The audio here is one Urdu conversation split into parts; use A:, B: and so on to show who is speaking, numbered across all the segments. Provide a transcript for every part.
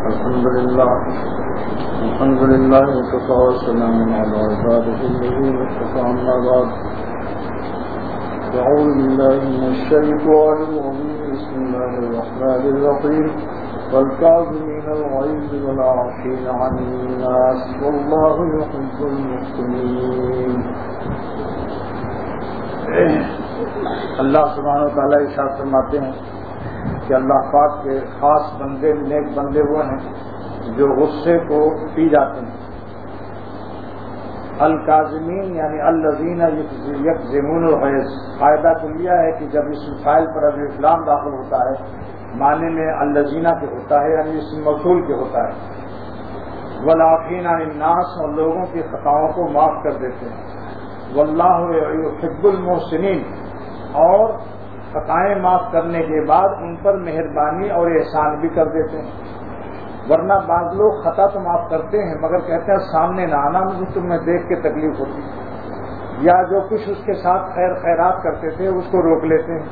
A: الحمد لله وكفى وسلام على عباده الذين اصطفى أما بعد أعوذ بالله من الشيطان الرجيم بسم الله الرحمن الرحيم والكاظمين الغيظ والعافين عن الناس والله يحب المحسنين. اللہ سبحانہ و تعالیٰ ارشاد فرماتے ہیں کہ اللہ پاک کے خاص بندے نیک بندے وہ ہیں جو غصے کو پی جاتے ہیں. الکاظمین یعنی الذین یکظمون الغیظ. قاعدہ کلیہ ہے کہ جب اسم فاعل پر ابھی اسلام داخل ہوتا ہے معنی میں الذین کے ہوتا ہے یعنی اسم موصول کے ہوتا ہے. والعافین عن الناس اور لوگوں کی خطاؤں کو معاف کر دیتے ہیں. واللہ یحب المحسنین اور خطائیں معاف کرنے کے بعد ان پر مہربانی اور احسان بھی کر دیتے ہیں. ورنہ بعض لوگ خطا تو معاف کرتے ہیں مگر کہتے ہیں سامنے نہ آنا مجھے تمہیں دیکھ کے تکلیف ہوتی ہے، یا جو کچھ اس کے ساتھ خیرات کرتے تھے اس کو روک لیتے ہیں.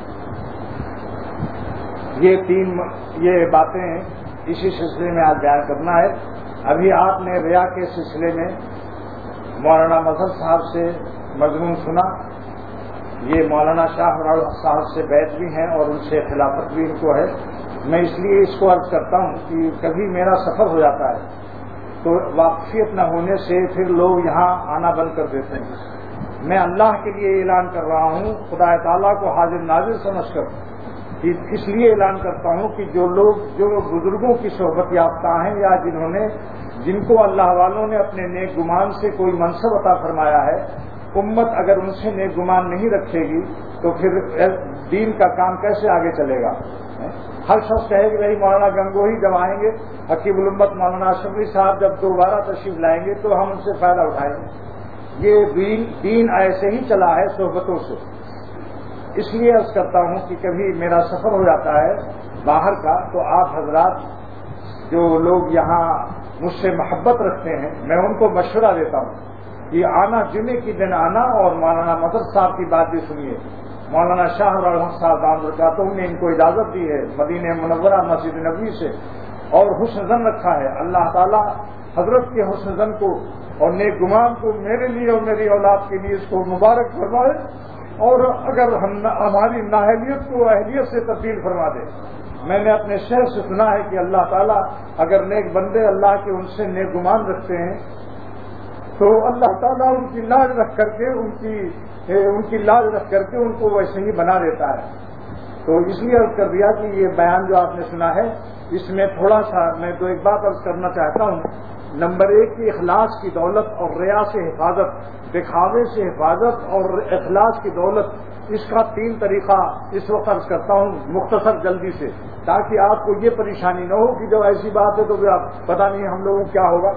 A: یہ باتیں اسی سلسلے میں آج بیان کرنا ہے. ابھی آپ نے ریا کے سلسلے میں مولانا مظہر صاحب سے مضمون سنا. یہ مولانا شاہ صاحب سے بیعت بھی ہیں اور ان سے خلافت بھی ان کو ہے. میں اس لیے اس کو عرض کرتا ہوں کہ کبھی میرا سفر ہو جاتا ہے تو واقفیت نہ ہونے سے پھر لوگ یہاں آنا بند کر دیتے ہیں. میں اللہ کے لیے اعلان کر رہا ہوں، خدا تعالیٰ کو حاضر ناظر سمجھ کر اس لیے اعلان کرتا ہوں کہ جو لوگ جو بزرگوں کی صحبت یافتہ ہیں یا جن کو اللہ والوں نے اپنے نیک گمان سے کوئی منصب عطا فرمایا ہے، امت اگر ان سے نیک گمان نہیں رکھے گی تو پھر دین کا کام کیسے آگے چلے گا؟ ہر شخص کہے کہ بھائی مولانا گنگوہی جب آئیں گے، حکیم الامت مولانا اشرفی صاحب جب دوبارہ تشریف لائیں گے تو ہم ان سے فائدہ اٹھائیں گے. یہ دین ایسے ہی چلا ہے صحبتوں سے. اس لیے عرض کرتا ہوں کہ کبھی میرا سفر ہو جاتا ہے باہر کا تو آپ حضرات جو لوگ یہاں مجھ سے محبت رکھتے ہیں میں ان کو مشورہ دیتا ہوں کہ آنا جمعے کی دن آنا اور مولانا مظہر صاحب کی بات بھی سنیے. مولانا شاہ صاحب برکاتہ نے ان کو اجازت دی ہے مدینہ منورہ مسجد نبوی سے اور حسن زن رکھا ہے. اللہ تعالیٰ حضرت کے حسن زن کو اور نیک گمان کو میرے لیے اور میری اولاد کے لیے اس کو مبارک فرمائے اور اگر ہماری نااہلیت کو اہلیت سے تبدیل فرما دے. میں نے اپنے شہر سے سنا ہے کہ اللہ تعالیٰ اگر نیک بندے اللہ کے ان سے نیک گمان رکھتے ہیں تو اللہ تعالیٰ ان کی لاج رکھ کر کے ان کو ویسے ہی بنا دیتا ہے. تو اس لیے عرض کر دیا کہ یہ بیان جو آپ نے سنا ہے اس میں تھوڑا سا میں تو ایک بات عرض کرنا چاہتا ہوں. نمبر 1 کی اخلاص کی دولت اور ریا سے حفاظت، دکھاوے سے حفاظت اور اخلاص کی دولت، اس کا 3 طریقہ اس وقت عرض کرتا ہوں مختصر جلدی سے تاکہ آپ کو یہ پریشانی نہ ہو کہ جب ایسی بات ہے تو پتہ نہیں ہم لوگوں کیا ہوگا.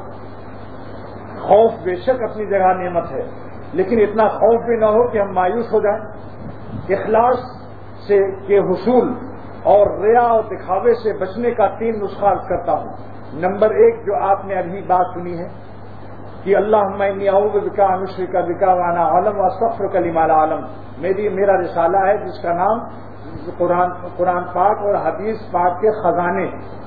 A: خوف بے شک اپنی جگہ نعمت ہے لیکن اتنا خوف بھی نہ ہو کہ ہم مایوس ہو جائیں. اخلاص سے کے حصول اور ریا اور دکھاوے سے بچنے کا 3 نسخہ عرض کرتا ہوں. نمبر 1 جو آپ نے ابھی بات سنی ہے کہ اللہم انی اعوذ بک ان اشرک بک وانا اعلم واستغفرک لما لا اعلم. میرا رسالہ ہے جس کا نام قرآن پاک اور حدیث پاک کے خزانے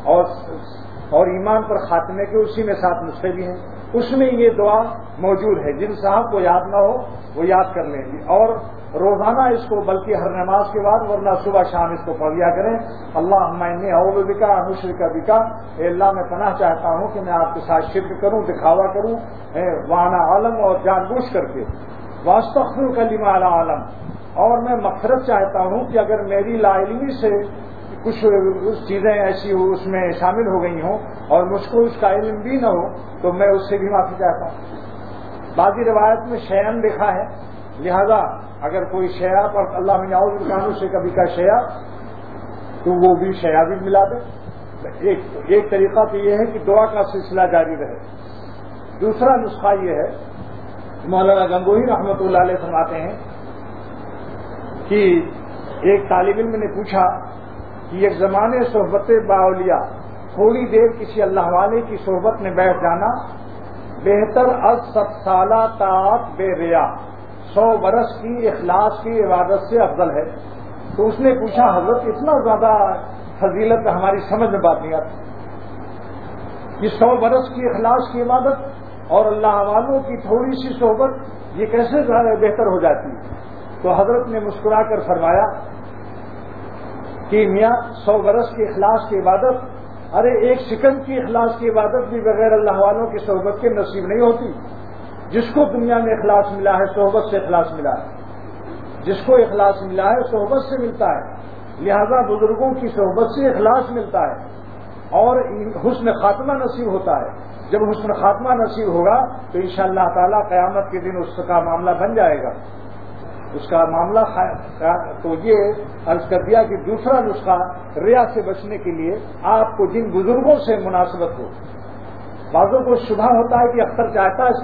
A: اور ایمان پر خاتمے کے اسی میں 7 نسخے بھی ہیں. اس میں یہ دعا موجود ہے. جن صاحب کو یاد نہ ہو وہ یاد کر لیں گے اور روزانہ اس کو بلکہ ہر نماز کے بعد ورنہ صبح شام اس کو پڑھ لیا کریں. اللہم انی اعوذ بک ان اشرک بک، اے اللہ میں پناہ چاہتا ہوں کہ میں آپ کے ساتھ شرک کروں، دکھاوا کروں وانا عالم اور جان بوجھ کر کے، واستغفرک لما لا اعلم، اور میں مغفرت چاہتا ہوں کہ اگر میری لا علمی سے کچھ چیزیں ایسی اس میں شامل ہو گئی ہوں اور مجھ کو اس کا علم بھی نہ ہو تو میں اس سے بھی معافی چاہتا ہوں. بعضی روایت میں شیئن لکھا ہے، لہذا اگر کوئی شیعہ پر اللہ من اعوذ بک سے کبھی کا شیعہ تو وہ بھی شیعہ بھی ملا دے. ایک طریقہ تو یہ ہے کہ دعا کا سلسلہ جاری رہے. دوسرا نسخہ یہ ہے، مولانا گنگوہی رحمۃ اللہ علیہ فرماتے ہیں کہ ایک طالب علم نے پوچھا کہ ایک زمانے صحبت باولیاء، تھوڑی دیر کسی اللہ والے کی صحبت میں بیٹھ جانا بہتر از 100 سالہ طاعت بے ریا، 100 برس کی اخلاص کی عبادت سے افضل ہے. تو اس نے پوچھا حضرت اتنا زیادہ فضیلت ہماری سمجھ میں بات نہیں آتی. یہ 100 برس کی اخلاص کی عبادت اور اللہ والوں کی تھوڑی سی صحبت یہ کیسے زیادہ بہتر ہو جاتی ہے؟ تو حضرت نے مسکرا کر فرمایا کہ میاں 100 برس کی اخلاص کی عبادت، ارے 1 سیکنڈ کی اخلاص کی عبادت بھی بغیر اللہ والوں کی صحبت کے نصیب نہیں ہوتی۔ جس کو دنیا میں اخلاص ملا ہے صحبت سے اخلاص ملا ہے، جس کو اخلاص ملا ہے صحبت سے ملتا ہے، لہذا بزرگوں کی صحبت سے اخلاص ملتا ہے اور حسن خاتمہ نصیب ہوتا ہے۔ جب حسن خاتمہ نصیب ہوگا تو انشاءاللہ تعالی قیامت کے دن اس کا معاملہ بن جائے گا، اس کا معاملہ تو یہ عرض کر دیا کہ دوسرا نسخہ ریا سے بچنے کے لیے آپ کو جن بزرگوں سے مناسبت ہو، بعضوں کو شبہ ہوتا ہے کہ اختر چاہتا ہے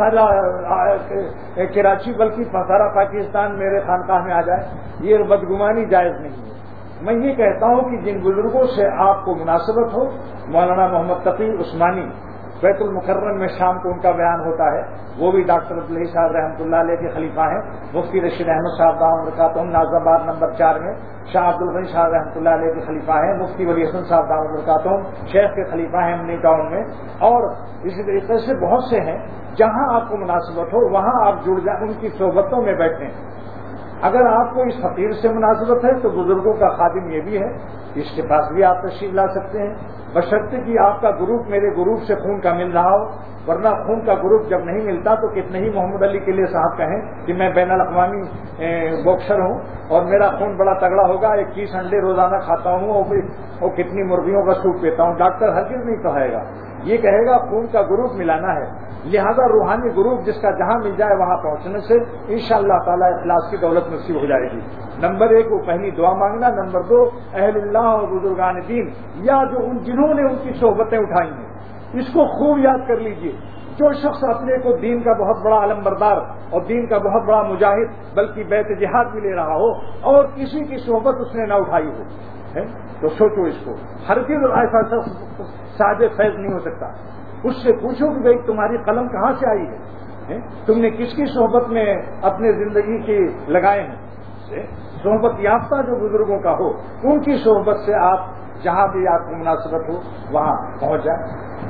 A: سارا کراچی بلکہ سارا پاکستان میرے خانقاہ میں آ جائے، یہ بدگمانی جائز نہیں ہے۔ میں یہ کہتا ہوں کہ جن بزرگوں سے آپ کو مناسبت ہو، مولانا محمد تقی عثمانی بیت المکرم میں شام کو ان کا بیان ہوتا ہے، وہ بھی ڈاکٹر عبداللہ صاحب رحمۃ اللہ علیہ کے خلیفہ ہیں، مفتی رشید احمد صاحب دعوت برکاتہم نازم آباد نمبر 4 میں، شاہ عبد الغنی صاحب رحمۃ اللہ علیہ کے خلیفہ ہیں، مفتی ولی حسن صاحب دعوت برکاتہم شیخ کے خلیفہ ہیں امنی ٹاؤن میں، اور اسی طریقے سے بہت سے ہیں۔ جہاں آپ کو مناسبت ہو وہاں آپ جڑ جائیں، ان کی صحبتوں میں بیٹھیں۔ اگر آپ کو اس فقیر سے مناسبت ہے تو بزرگوں کا خادم یہ بھی ہے، اس کے پاس بھی آپ تشریف لا سکتے ہیں، بشرطے کہ آپ کا گروپ میرے گروپ سے خون کا مل رہا ہو، ورنہ خون کا گروپ جب نہیں ملتا تو کتنے ہی محمد علی کے لیے صاحب کہیں کہ میں بین الاقوامی باکسر ہوں اور میرا خون بڑا تگڑا ہوگا، 21 انڈے روزانہ کھاتا ہوں اور کتنی مرغیوں کا سوپ پیتا ہوں، ڈاکٹر ہرگز نہیں کہے گا، یہ کہے گا خون کا گروپ ملانا ہے۔ لہذا روحانی گروپ جس کا جہاں مل جائے وہاں پہنچنے سے انشاءاللہ تعالی اخلاص کی دولت نصیب ہو جائے گی۔ نمبر 1 وہ پہلی دعا مانگنا، نمبر 2 اہل اللہ اور بزرگان دین یا جو جنہوں نے ان کی صحبتیں اٹھائی ہیں، اس کو خوب یاد کر لیجئے۔ جو شخص اپنے کو دین کا بہت بڑا علمبردار اور دین کا بہت بڑا مجاہد بلکہ بیت جہاد بھی لے رہا ہو اور کسی کی صحبت اس نے نہ اٹھائی ہو تو سوچو اس کو، ہرگز ایسا شخص صاحب فیض نہیں ہو سکتا۔ اس سے پوچھو کہ بھائی تمہاری قلم کہاں سے آئی ہے، تم نے کس کی صحبت میں اپنے زندگی کی لگائے ہیں۔ صحبت یافتہ جو بزرگوں کا ہو ان کی صحبت سے آپ جہاں بھی آپ کو مناسبت ہو وہاں پہنچ جائیں۔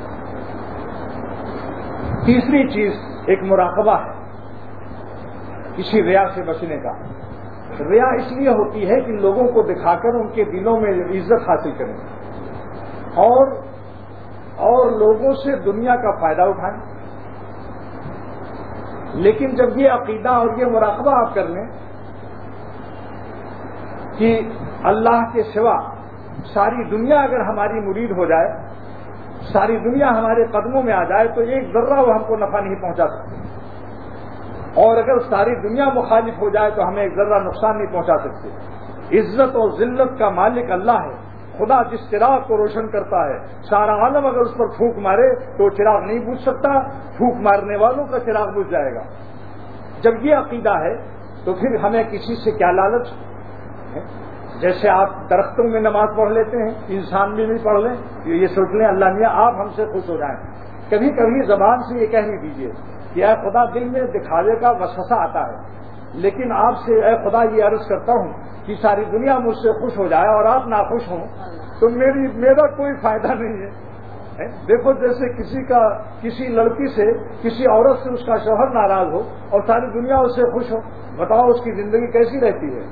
A: تیسری چیز ایک مراقبہ ہے کسی ریا سے بچنے کا۔ ریا اس لیے ہوتی ہے کہ لوگوں کو دکھا کر ان کے دلوں میں عزت حاصل کریں اور لوگوں سے دنیا کا فائدہ اٹھائیں، لیکن جب یہ عقیدہ اور یہ مراقبہ آپ کر لیں کہ اللہ کے سوا ساری دنیا اگر ہماری مرید ہو جائے، ساری دنیا ہمارے قدموں میں آ جائے تو ایک ذرہ وہ ہم کو نفع نہیں پہنچا سکتے، اور اگر ساری دنیا مخالف ہو جائے تو ہمیں ایک ذرہ نقصان نہیں پہنچا سکتے۔ عزت اور ذلت کا مالک اللہ ہے، خدا جس چراغ کو روشن کرتا ہے سارا عالم اگر اس پر پھونک مارے تو چراغ نہیں بجھ سکتا، پھونک مارنے والوں کا چراغ بجھ جائے گا۔ جب یہ عقیدہ ہے تو پھر ہمیں کسی سے کیا لالچ ہے؟ جیسے آپ درختوں میں نماز پڑھ لیتے ہیں، انسان بھی نہیں پڑھ لیں، یہ سوچ لیں اللہ میاں آپ ہم سے خوش ہو جائیں۔ کبھی کبھی زبان سے یہ کہہ نہیں دیجیے کہ اے خدا دل میں دکھاوے کا وسوسہ آتا ہے، لیکن آپ سے اے خدا یہ عرض کرتا ہوں کہ ساری دنیا مجھ سے خوش ہو جائے اور آپ ناخوش ہوں تو میرا کوئی فائدہ نہیں ہے۔ دیکھو جیسے کسی لڑکی سے کسی عورت سے اس کا شوہر ناراض ہو اور ساری دنیا اس سے خوش ہو، بتاؤ اس کی زندگی کیسی رہتی ہے؟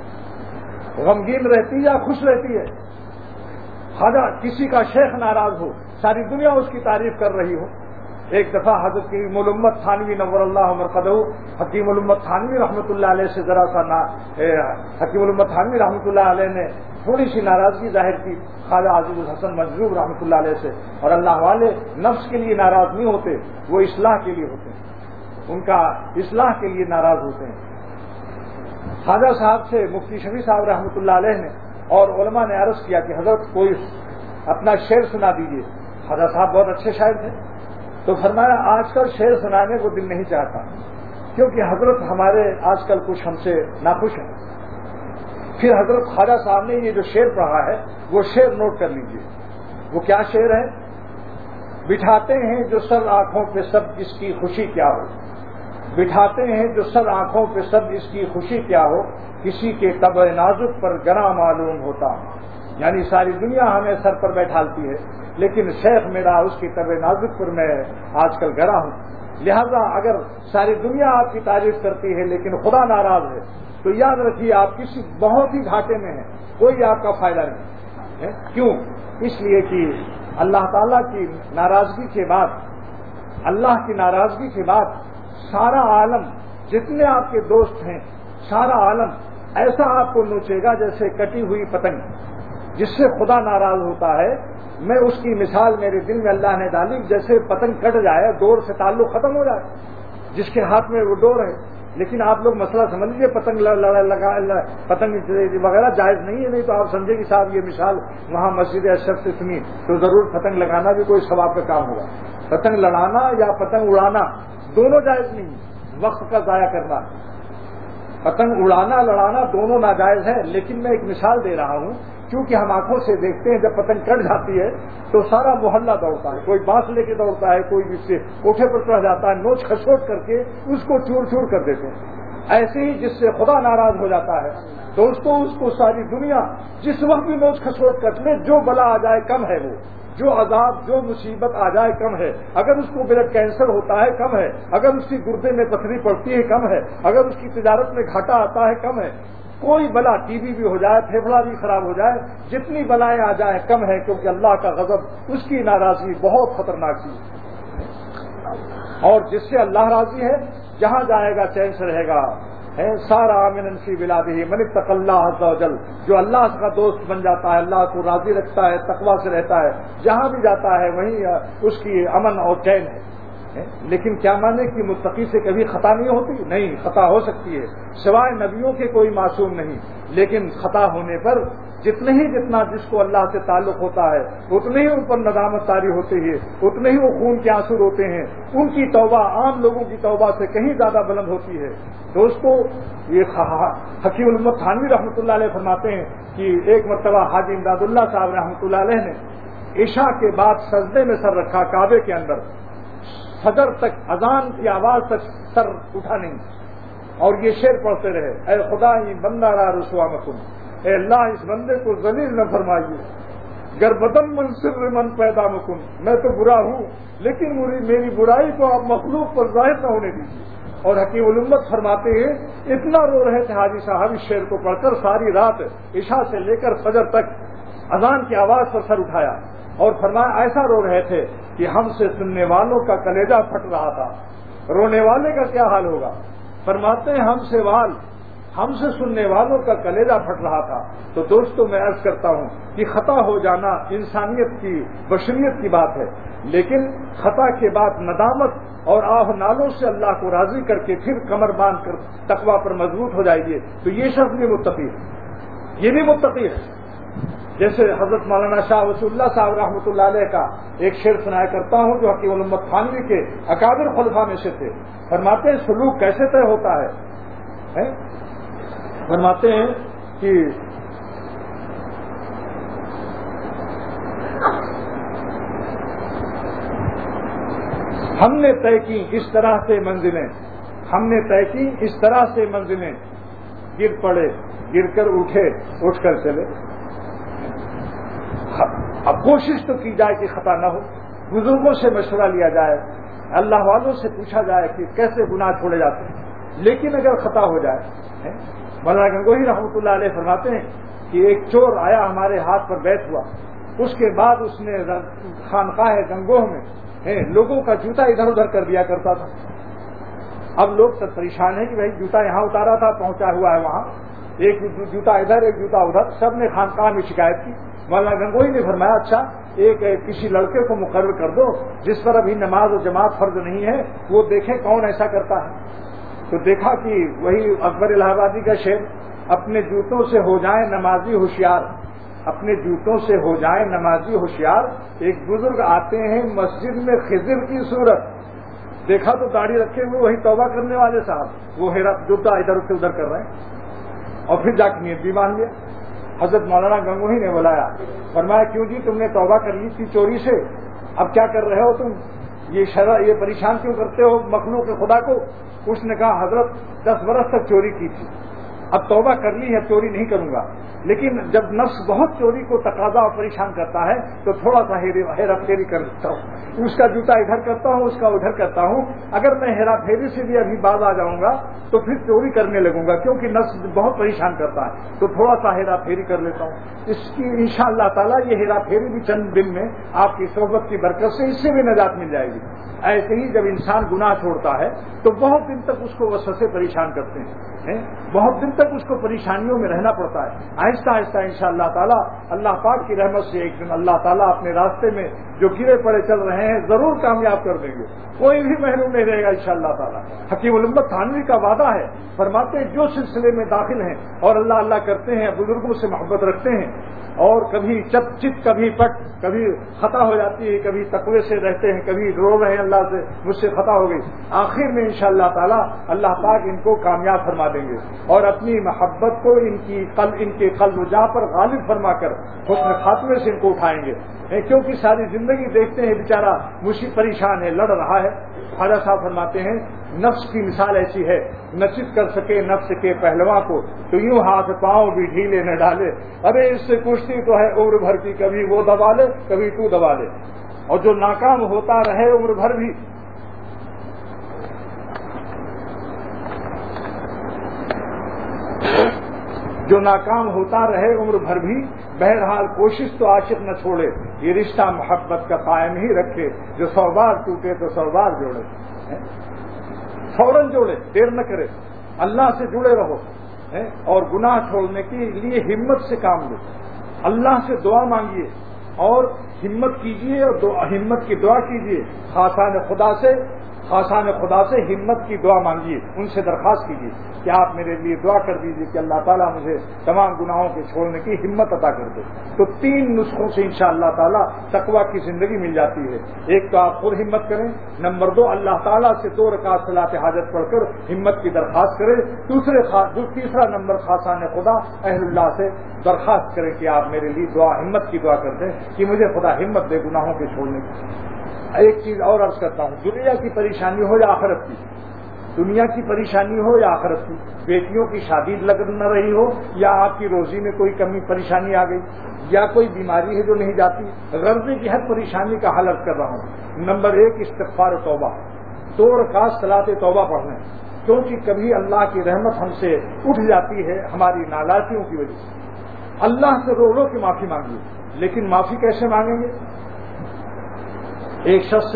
A: غمگین رہتی ہے یا خوش رہتی ہے؟ خواجہ کسی کا شیخ ناراض ہو، ساری دنیا اس کی تعریف کر رہی ہو۔ ایک دفعہ حضرت حکیم الامت تھانوی نور اللہ مرقدہ حکیم الامت تھانوی رحمۃ اللہ علیہ سے ذرا سا حکیم الامت تھانوی رحمۃ اللہ علیہ نے تھوڑی سی ناراضگی ظاہر کی خواجہ عزیز الحسن مجذوب رحمۃ اللہ علیہ سے، اور اللہ والے نفس کے لیے ناراض نہیں ہوتے، وہ اصلاح کے لیے ہوتے ہیں، ان کا اصلاح کے لیے ناراض ہوتے ہیں۔ خواجہ صاحب سے مفتی شفیع صاحب رحمۃ اللہ علیہ نے اور علماء نے عرض کیا کہ حضرت کوئی اپنا شعر سنا دیجیے۔ خواجہ صاحب بہت اچھے شاعر تھے، تو فرمایا آج کل شعر سنانے کو دل نہیں چاہتا کیونکہ حضرت ہمارے آج کل کچھ ہم سے ناخوش ہیں۔ پھر حضرت خواجہ صاحب نے یہ جو شعر پڑھا ہے وہ شعر نوٹ کر لیجیے۔ وہ کیا شعر ہے؟ بٹھاتے ہیں جو سر آنکھوں پہ سب اس کی خوشی کیا ہو، بٹھاتے ہیں جو سر آنکھوں پہ سب اس کی خوشی کیا ہو، کسی کے طبع نازک پر گراں معلوم ہوتا، یعنی ساری دنیا ہمیں سر پر بیٹھالتی ہے، لیکن شیخ میرا اس کی طبع نازک پر میں آج کل گرا ہوں. لہذا اگر ساری دنیا آپ کی تعریف کرتی ہے لیکن خدا ناراض ہے تو یاد رکھیے آپ کسی بہت ہی گھاٹے میں ہیں، کوئی آپ کا فائدہ نہیں ہے. کیوں؟ اس لیے کہ اللہ تعالیٰ کی ناراضگی کے بعد، اللہ کی ناراضگی کے بعد سارا عالم، جتنے آپ کے دوست ہیں، سارا عالم ایسا آپ کو نوچے گا جیسے کٹی ہوئی پتنگ. جس سے خدا ناراض ہوتا ہے، میں اس کی مثال میرے دل میں اللہ نے ڈالی، جیسے پتنگ کٹ جائے، ڈور سے تعلق ختم ہو جائے، جس کے ہاتھ میں وہ ڈور ہے. لیکن آپ لوگ مسئلہ سمجھ لیجیے، پتنگ وغیرہ جائز نہیں ہے، نہیں تو آپ سمجھیں کہ صاحب یہ مثال وہاں مسجد اشرف سے سنی تو ضرور پتنگ لگانا بھی کوئی ثواب کا کام ہوگا. پتنگ لڑانا یا پتنگ اڑانا دونوں جائز نہیں، وقت کا ضائع کرنا. پتنگ اڑانا لڑانا دونوں ناجائز ہے، لیکن میں ایک مثال دے رہا ہوں کیونکہ ہم آنکھوں سے دیکھتے ہیں جب پتنگ کٹ جاتی ہے تو سارا محلہ دوڑتا ہے، کوئی بانس لے کے دوڑتا ہے، کوئی اس سے کوٹھے پر چڑھ جاتا ہے، نوچ کھسوٹ کر کے اس کو چور چور کر دیتے ہیں. ایسے ہی جس سے خدا ناراض ہو جاتا ہے دوستوں، اس کو ساری دنیا جس وقت بھی نوچ کھسوٹ کر لے، جو بلا آ جائے کم ہے، وہ جو عذاب جو مصیبت آ جائے کم ہے. اگر اس کو بلڈ کینسر ہوتا ہے کم ہے، اگر اس کی گردے میں پتھری پڑتی ہے کم ہے، اگر اس کی تجارت میں گھاٹا آتا ہے کم ہے. کوئی بلا ٹی بی بھی ہو جائے، پھیپھڑا بھی خراب ہو جائے، جتنی بلائیں آ جائیں کم ہے، کیونکہ اللہ کا غضب، اس کی ناراضگی بہت خطرناک چیز ہے. اور جس سے اللہ راضی ہے جہاں جائے گا چین سے رہے گا. سارا آمن فی بلادہ من اتقى اللہ عز وجل، جو اللہ کا دوست بن جاتا ہے، اللہ کو راضی رکھتا ہے، تقوی سے رہتا ہے، جہاں بھی جاتا ہے وہیں اس کی امن اور چین ہے. لیکن کیا مانے کہ متقی سے کبھی خطا نہیں ہوتی؟ نہیں، خطا ہو سکتی ہے، سوائے نبیوں کے کوئی معصوم نہیں. لیکن خطا ہونے پر جتنا جس کو اللہ سے تعلق ہوتا ہے اتنے ہی ان پر ندامت طاری ہوتی ہے، اتنے ہی وہ خون کے آنسو روتے ہیں. ان کی توبہ عام لوگوں کی توبہ سے کہیں زیادہ بلند ہوتی ہے. دوستو، یہ حکیم الامت تھانوی رحمۃ اللہ علیہ فرماتے ہیں کہ ایک مرتبہ حاجی امداد اللہ صاحب رحمۃ اللہ علیہ نے عشاء کے بعد سجدے میں سر رکھا کعبے کے اندر، فجر تک اذان کی آواز تک سر اٹھا نہیں، اور یہ شعر پڑھتے رہے: اے خدا یہ بندہ را رسوا مکن، اے اللہ اس بندے کو ذلیل نہ فرمائیے. گر بدم منصر من پیدا مکن، میں تو برا ہوں لیکن میری برائی کو آپ مخلوق پر ظاہر نہ ہونے دیجیے. اور حکیم الامت فرماتے ہیں اتنا رو رہے تھے حاجی صاحب اس شعر کو پڑھ کر، ساری رات عشاء سے لے کر فجر تک اذان کی آواز پر سر اٹھایا، اور فرمایا ایسا رو رہے تھے کہ ہم سے سننے والوں کا کلیجہ پھٹ رہا تھا. رونے والے کا کیا حال ہوگا؟ فرماتے ہیں ہم سے سننے والوں کا کلیجہ پھٹ رہا تھا. تو دوستو میں عرض کرتا ہوں کہ خطا ہو جانا انسانیت کی، بشریت کی بات ہے، لیکن خطا کے بعد ندامت اور آہ نالوں سے اللہ کو راضی کر کے پھر کمر باندھ کر تقوی پر مضبوط ہو جائیے تو یہ شخص بھی متقی ہے، یہ بھی متقی ہے. جیسے حضرت مولانا شاہ ولی اللہ صاحب رحمۃ اللہ علیہ کا ایک شعر سنایا کرتا ہوں جو حکیم الامت تھانوی کے اکابر خلفاء میں سے تھے. فرماتے ہیں سلوک کیسے طے ہوتا ہے؟ فرماتے ہیں کہ ہم نے طے کی اس طرح سے منزلیں، ہم نے طے کی اس طرح سے منزلیں، گر پڑے گر کر اٹھے اٹھ کر چلے. اب کوشش تو کی جائے کہ خطا نہ ہو، بزرگوں سے مشورہ لیا جائے، اللہ والوں سے پوچھا جائے کہ کیسے گناہ چھوڑے جاتے ہیں. لیکن اگر خطا ہو جائے، مولانا گنگوہی رحمۃ اللہ علیہ فرماتے ہیں کہ ایک چور آیا ہمارے ہاتھ پر بیٹھ ہوا، اس کے بعد اس نے خانقاہ گنگوہ میں لوگوں کا جوتا ادھر ادھر کر دیا کرتا تھا. اب لوگ سب پریشان ہیں کہ بھائی جوتا یہاں اتارا تھا، پہنچا ہوا ہے وہاں، ایک جوتا ادھر ایک جوتا ادھر، سب نے خانقاہ میں شکایت کی. مولانا گنگوہی نے فرمایا اچھا ایک کسی لڑکے کو مقرر کر دو جس پر ابھی نماز و جماعت فرض نہیں ہے، وہ دیکھیں کون ایسا کرتا ہے. تو دیکھا کہ وہی اکبر الہ آبادی کا شعر، اپنے جوتوں سے ہو جائیں نمازی ہوشیار، اپنے جوتوں سے ہو جائیں نمازی ہوشیار. ایک بزرگ آتے ہیں مسجد میں خضر کی صورت، دیکھا تو داڑھی رکھے ہوئے وہی توبہ کرنے والے صاحب، وہ جوتا ادھر سے ادھر کر رہے ہیں، اور پھر جا کے نیت بھی مان لیا. حضرت مولانا گنگوہی نے بلایا، فرمایا کیوں جی تم نے توبہ کر لی تھی چوری سے، اب کیا کر رہے ہو تم، یہ پریشان کیوں کرتے ہو مخلوق خدا کو؟ اس نے کہا حضرت 10 برس تک چوری کی تھی، اب توبہ کر لی ہے، چوری نہیں کروں گا، لیکن جب نفس بہت چوری کو تقاضا اور پریشان کرتا ہے تو تھوڑا سا ہیرا پھیری کر دیتا ہوں، اس کا جوتا ادھر کرتا ہوں، اس کا ادھر کرتا ہوں۔ اگر میں ہیرا پھیری سے بھی ابھی باز آ جاؤں گا تو پھر چوری کرنے لگوں گا، کیونکہ نفس بہت پریشان کرتا ہے، تو تھوڑا سا ہیرا پھیری کر لیتا ہوں۔ اس کی انشاءاللہ تعالیٰ یہ ہیرا پھیری بھی چند دن میں آپ کی صحبت کی برکت سے اس سے بھی نجات مل جائے گی۔ ایسے ہی جب انسان گناہ چھوڑتا ہے تو بہت دن تک اس کو وسوسے پریشان کرتے ہیں، بہت دن تک اس کو پریشانیوں میں رہنا پڑتا ہے۔ آہستہ آہستہ انشاءاللہ تعالیٰ اللہ پاک کی رحمت سے ایک دن اللہ تعالیٰ اپنے راستے میں جو گرے پڑے چل رہے ہیں ضرور کامیاب کر دیں گے، کوئی بھی محروم نہیں رہے گا انشاءاللہ تعالیٰ۔ حکیم الامت تھانوی کا وعدہ ہے، فرماتے ہیں جو سلسلے میں داخل ہیں اور اللہ اللہ کرتے ہیں، بزرگوں سے محبت رکھتے ہیں اور کبھی چت کبھی پٹ، کبھی خطا ہو جاتی ہے، کبھی تقوی سے رہتے ہیں، کبھی رو رہے ہیں اللہ سے مجھ سے خطا ہو گئی، آخر میں انشاءاللہ تعالیٰ اللہ پاک ان کو کامیاب فرما دیں گے اور اپنی محبت کو ان کے قلب و جاں پر غالب فرما کر حسن خاتمے سے ان کو اٹھائیں گے، کیونکہ ساری زندگی دیکھتے ہیں بیچارہ مشکل پریشان ہے، لڑ رہا ہے۔ خواجہ صاحب فرماتے ہیں نفس کی مثال ایسی ہے، نچت کر سکے نفس کے پہلواں کو تو یوں ہاتھ پاؤں بھی ڈھیلے نہ ڈالے، ارے اس سے کشتی تو ہے عمر بھر کی، کبھی وہ دبا لے کبھی تو دبا لے، اور جو ناکام ہوتا رہے عمر بھر بھی عمر بھر بھی بہرحال کوشش تو عاشق نہ چھوڑے، یہ رشتہ محبت کا قائم ہی رکھے، جو 100 بار ٹوٹے تو 100 بار جوڑے، فوراً جوڑے، دیر نہ کرے، اللہ سے جڑے رہو اور گناہ چھوڑنے کے لیے ہمت سے کام لو، اللہ سے دعا مانگیے اور ہمت کیجیے اور ہمت کی دعا کیجیے، خاصان خدا سے ہمت کی دعا مانگیے، ان سے درخواست کیجیے کہ آپ میرے لیے دعا کر دیجیے کہ اللہ تعالیٰ مجھے تمام گناہوں کے چھوڑنے کی ہمت عطا کر دے۔ تو 3 نسخوں سے انشاءاللہ تعالیٰ تقویٰ کی زندگی مل جاتی ہے۔ ایک تو آپ خود ہمت کریں، نمبر 2 اللہ تعالیٰ سے 2 رکعت صلاۃ حاجت پڑھ کر ہمت کی درخواست کریں، تیسرا نمبر خاصان خدا اہل اللہ سے درخواست کریں کہ آپ میرے لیے ہمت کی دعا کر دیں کہ مجھے خدا ہمت دے گناہوں کے چھوڑنے کی۔ ایک چیز اور عرض کرتا ہوں، دنیا کی پریشانی ہو یا آخرت کی، دنیا کی پریشانی ہو یا آخرت کی، بیٹیوں کی شادی لگ نہ رہی ہو یا آپ کی روزی میں کوئی کمی پریشانی آ گئی یا کوئی بیماری ہے جو نہیں جاتی، غرضے کی ہر پریشانی کا حل کر رہا ہوں۔ نمبر 1 استغفار توبہ، 2 رکعت صلاۃ توبہ پڑھنا، کیونکہ کبھی اللہ کی رحمت ہم سے اٹھ جاتی ہے ہماری نالائکیوں کی وجہ سے۔ اللہ سے رو رو کے معافی مانگیے، لیکن معافی کیسے مانگیں گے؟ ایک شخص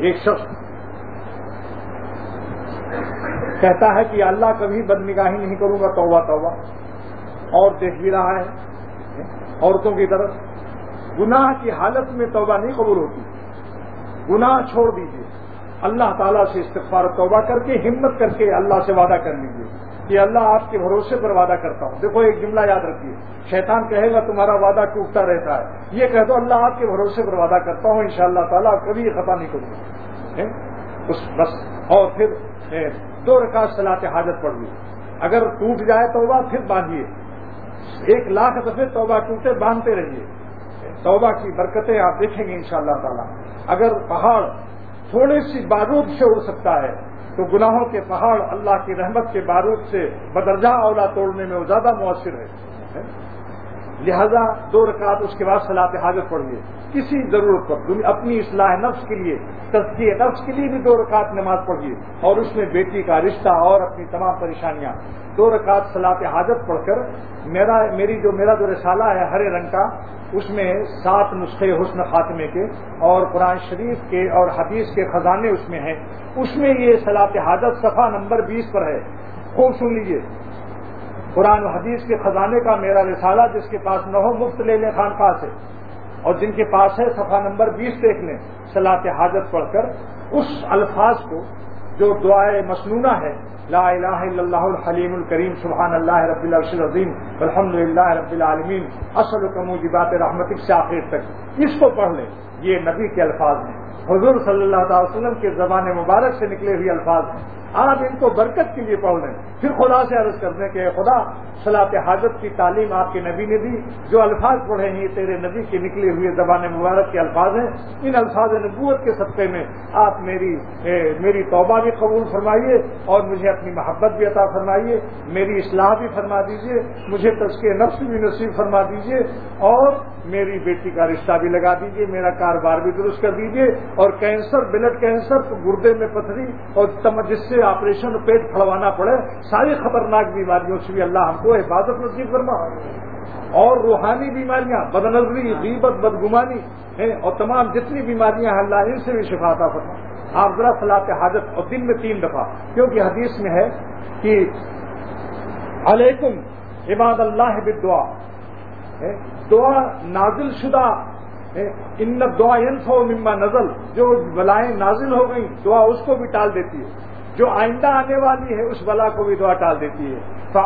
A: کہتا ہے کہ اللہ کبھی بدنگاہی نہیں کروں گا، توبہ توبہ، اور دیکھ بھی رہا ہے عورتوں کی طرف۔ گناہ کی حالت میں توبہ نہیں قبول ہوتی، گناہ چھوڑ دیجیے، اللہ تعالیٰ سے استغفار توبہ کر کے ہمت کر کے اللہ سے وعدہ کر لیجیے کہ اللہ آپ کے بھروسے پر وعدہ کرتا ہوں۔ دیکھو ایک جملہ یاد رکھیے، شیطان کہے گا تمہارا وعدہ ٹوٹتا رہتا ہے، یہ کہہ دو اللہ آپ کے بھروسے پر وعدہ کرتا ہوں انشاءاللہ تعالیٰ کبھی یہ خطا نہیں کروں گا، بس۔ اور پھر 2 رکعت صلاۃ حاجت پڑھ لی، اگر ٹوٹ جائے توبہ پھر باندھیے، 1,00,000 دفعے توبہ ٹوٹے باندھتے رہیے، توبہ کی برکتیں آپ دیکھیں گے انشاءاللہ تعالیٰ۔ اگر پہاڑ تھوڑی سی بارود سے اڑ سکتا ہے تو گناہوں کے پہاڑ اللہ کی رحمت کے بارود سے بدرجہ اولا توڑنے میں وہ زیادہ مؤثر ہے۔ لہذا 2 رکعت اس کے بعد صلاۃ حاجت پڑھیے، کسی ضرورت پر اپنی اصلاح نفس کے لیے، تزکیہ نفس کے لیے بھی 2 رکعت نماز پڑھیے، اور اس میں بیٹی کا رشتہ اور اپنی تمام پریشانیاں 2 رکعت صلاۃ حاجت پڑھ کر میرا جو رسالہ ہے ہرے رنگ کا، اس میں 7 نسخے حسن خاتمے کے اور قرآن شریف کے اور حدیث کے خزانے اس میں ہیں، اس میں یہ صلاۃ حاجت صفحہ نمبر 20 پر ہے، خوب سن لیجیے۔ قرآن و حدیث کے خزانے کا میرا رسالہ جس کے پاس نہ ہو مفت لے لیں خانقاہ سے، اور جن کے پاس ہے صفحہ نمبر 20 دیکھ لیں، صلاۃ حاجت پڑھ کر اس الفاظ کو جو دعائے مسنونہ ہے، لا الہ الا اللہ الحلیم الکریم سبحان اللہ رب العرش العظیم الحمد للہ رب العالمین اسألک موجبات رحمتک سے آخر تک، اس کو پڑھ لیں، یہ نبی کے الفاظ ہیں۔ حضور صلی اللہ علیہ وسلم کے زبان مبارک سے نکلے ہوئے الفاظ ہیں. آپ ان کو برکت کے لیے پڑھ لیں. پھر خدا سے عرض کر دیں کہ اے خدا صلاۃ حاجت کی تعلیم آپ کے نبی نے دی, جو الفاظ پڑھے ہیں یہ تیرے نبی کے نکلے ہوئے زبان مبارک کے الفاظ ہیں. ان الفاظ نبوت کے صدقے میں آپ میری توبہ بھی قبول فرمائیے اور مجھے اپنی محبت بھی عطا فرمائیے, میری اصلاح بھی فرما دیجیے, مجھے تزکیہ نفس بھی نصیب فرما دیجیے اور میری بیٹی کا رشتہ بھی لگا دیجیے, میرا کاروبار بھی درست کر دیجیے اور کینسر, بلڈ کینسر, گردے میں پتھری اور جس سے آپریشن پیٹ پھڑوانا پڑے, ساری خطرناک بیماریوں سے بھی اللہ ہم کو حفاظت نصیب فرما. اور روحانی بیماریاں, بدنظری, غیبت, بدگمانی اور تمام جتنی بیماریاں ہیں اللہ ان سے بھی شفا عطا فرما. آپ ذرا صلاۃ حاجت اور دن میں 3 دفعہ, کیونکہ حدیث میں ہے کہ علیکم عباد اللہ بالدعا, دعا نازل شدہ, ان دعا ينفع مما نزل, جو بلائیں نازل ہو گئیں دعا اس کو بھی ٹال دیتی ہے, جو آئندہ آنے والی ہے اس بلا کو بھی دعا ٹال دیتی ہے.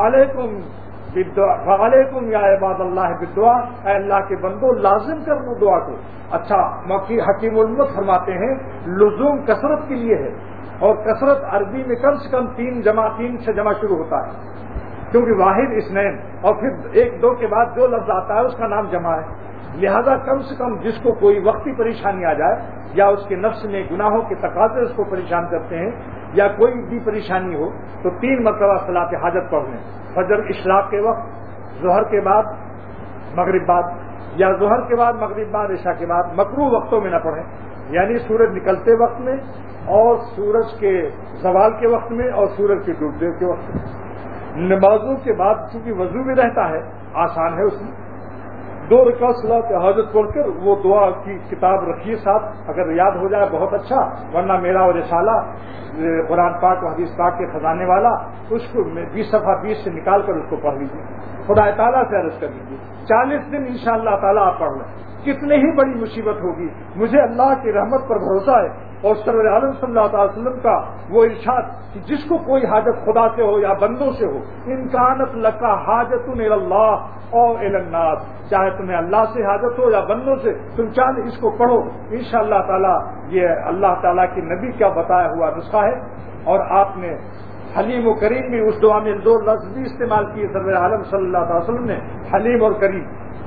A: فعلیکم یا عباد اللہ بالدعا, اے اللہ کے بندو لازم کر لو دعا کو. اچھا, حکیم الامت فرماتے ہیں لزوم کثرت کے لیے ہے, اور کثرت عربی میں کم سے کم 3 سے جمع شروع ہوتا ہے, کیونکہ واحد اثنین اور پھر 1-2 کے بعد جو لفظ آتا ہے اس کا نام جمع ہے. لہذا کم سے کم جس کو کوئی وقتی پریشانی آ جائے یا اس کے نفس میں گناہوں کے تقاضے اس کو پریشان کرتے ہیں یا کوئی بھی پریشانی ہو تو 3 مرتبہ صلاۃ حاجت پڑھ لیں. فجر اشراق کے وقت, ظہر کے بعد, مغرب بعد, یا ظہر کے بعد, مغرب بعد, عشاء کے بعد. مکروہ وقتوں میں نہ پڑھیں, یعنی سورج نکلتے وقت میں اور سورج کے زوال کے وقت میں اور سورج کے ڈوبنے کے وقت میں. نمازوں کے بعد چونکہ وضو بھی رہتا ہے, آسان ہے اس میں 2 رکعت صلاۃ حاجت پڑھ کر وہ دعا کی کتاب رکھیے ساتھ, اگر یاد ہو جائے بہت اچھا, ورنہ میرا اور رسالہ قرآن پاک و حدیث پاک کے خزانے والا, اس کو 20 صفحہ 20 سے نکال کر اس کو پڑھ لیجیے. خدا تعالیٰ سے عرض کر لیجیے 40 دن انشاءاللہ تعالیٰ آپ پڑھ لیں. کتنے ہی بڑی مصیبت ہوگی, مجھے اللہ کی رحمت پر بھروسہ ہے اور سرور عالم صلی اللہ تعالی وسلم کا وہ ارشاد کہ جس کو کوئی حاجت خدا سے ہو یا بندوں سے ہو, ان کانت لکا حاجت الی اللہ او الی الناس, چاہے تمہیں اللہ سے حاجت ہو یا بندوں سے, تم چاہے اس کو پڑھو انشاءاللہ تعالی. یہ اللہ تعالیٰ کی نبی کا بتایا ہوا نسخہ ہے. اور آپ نے حلیم و کریم بھی اس دعا میں 2 لفظ بھی استعمال کیے سرور عالم صلی اللہ علیہ وسلم نے, حلیم اور کریم.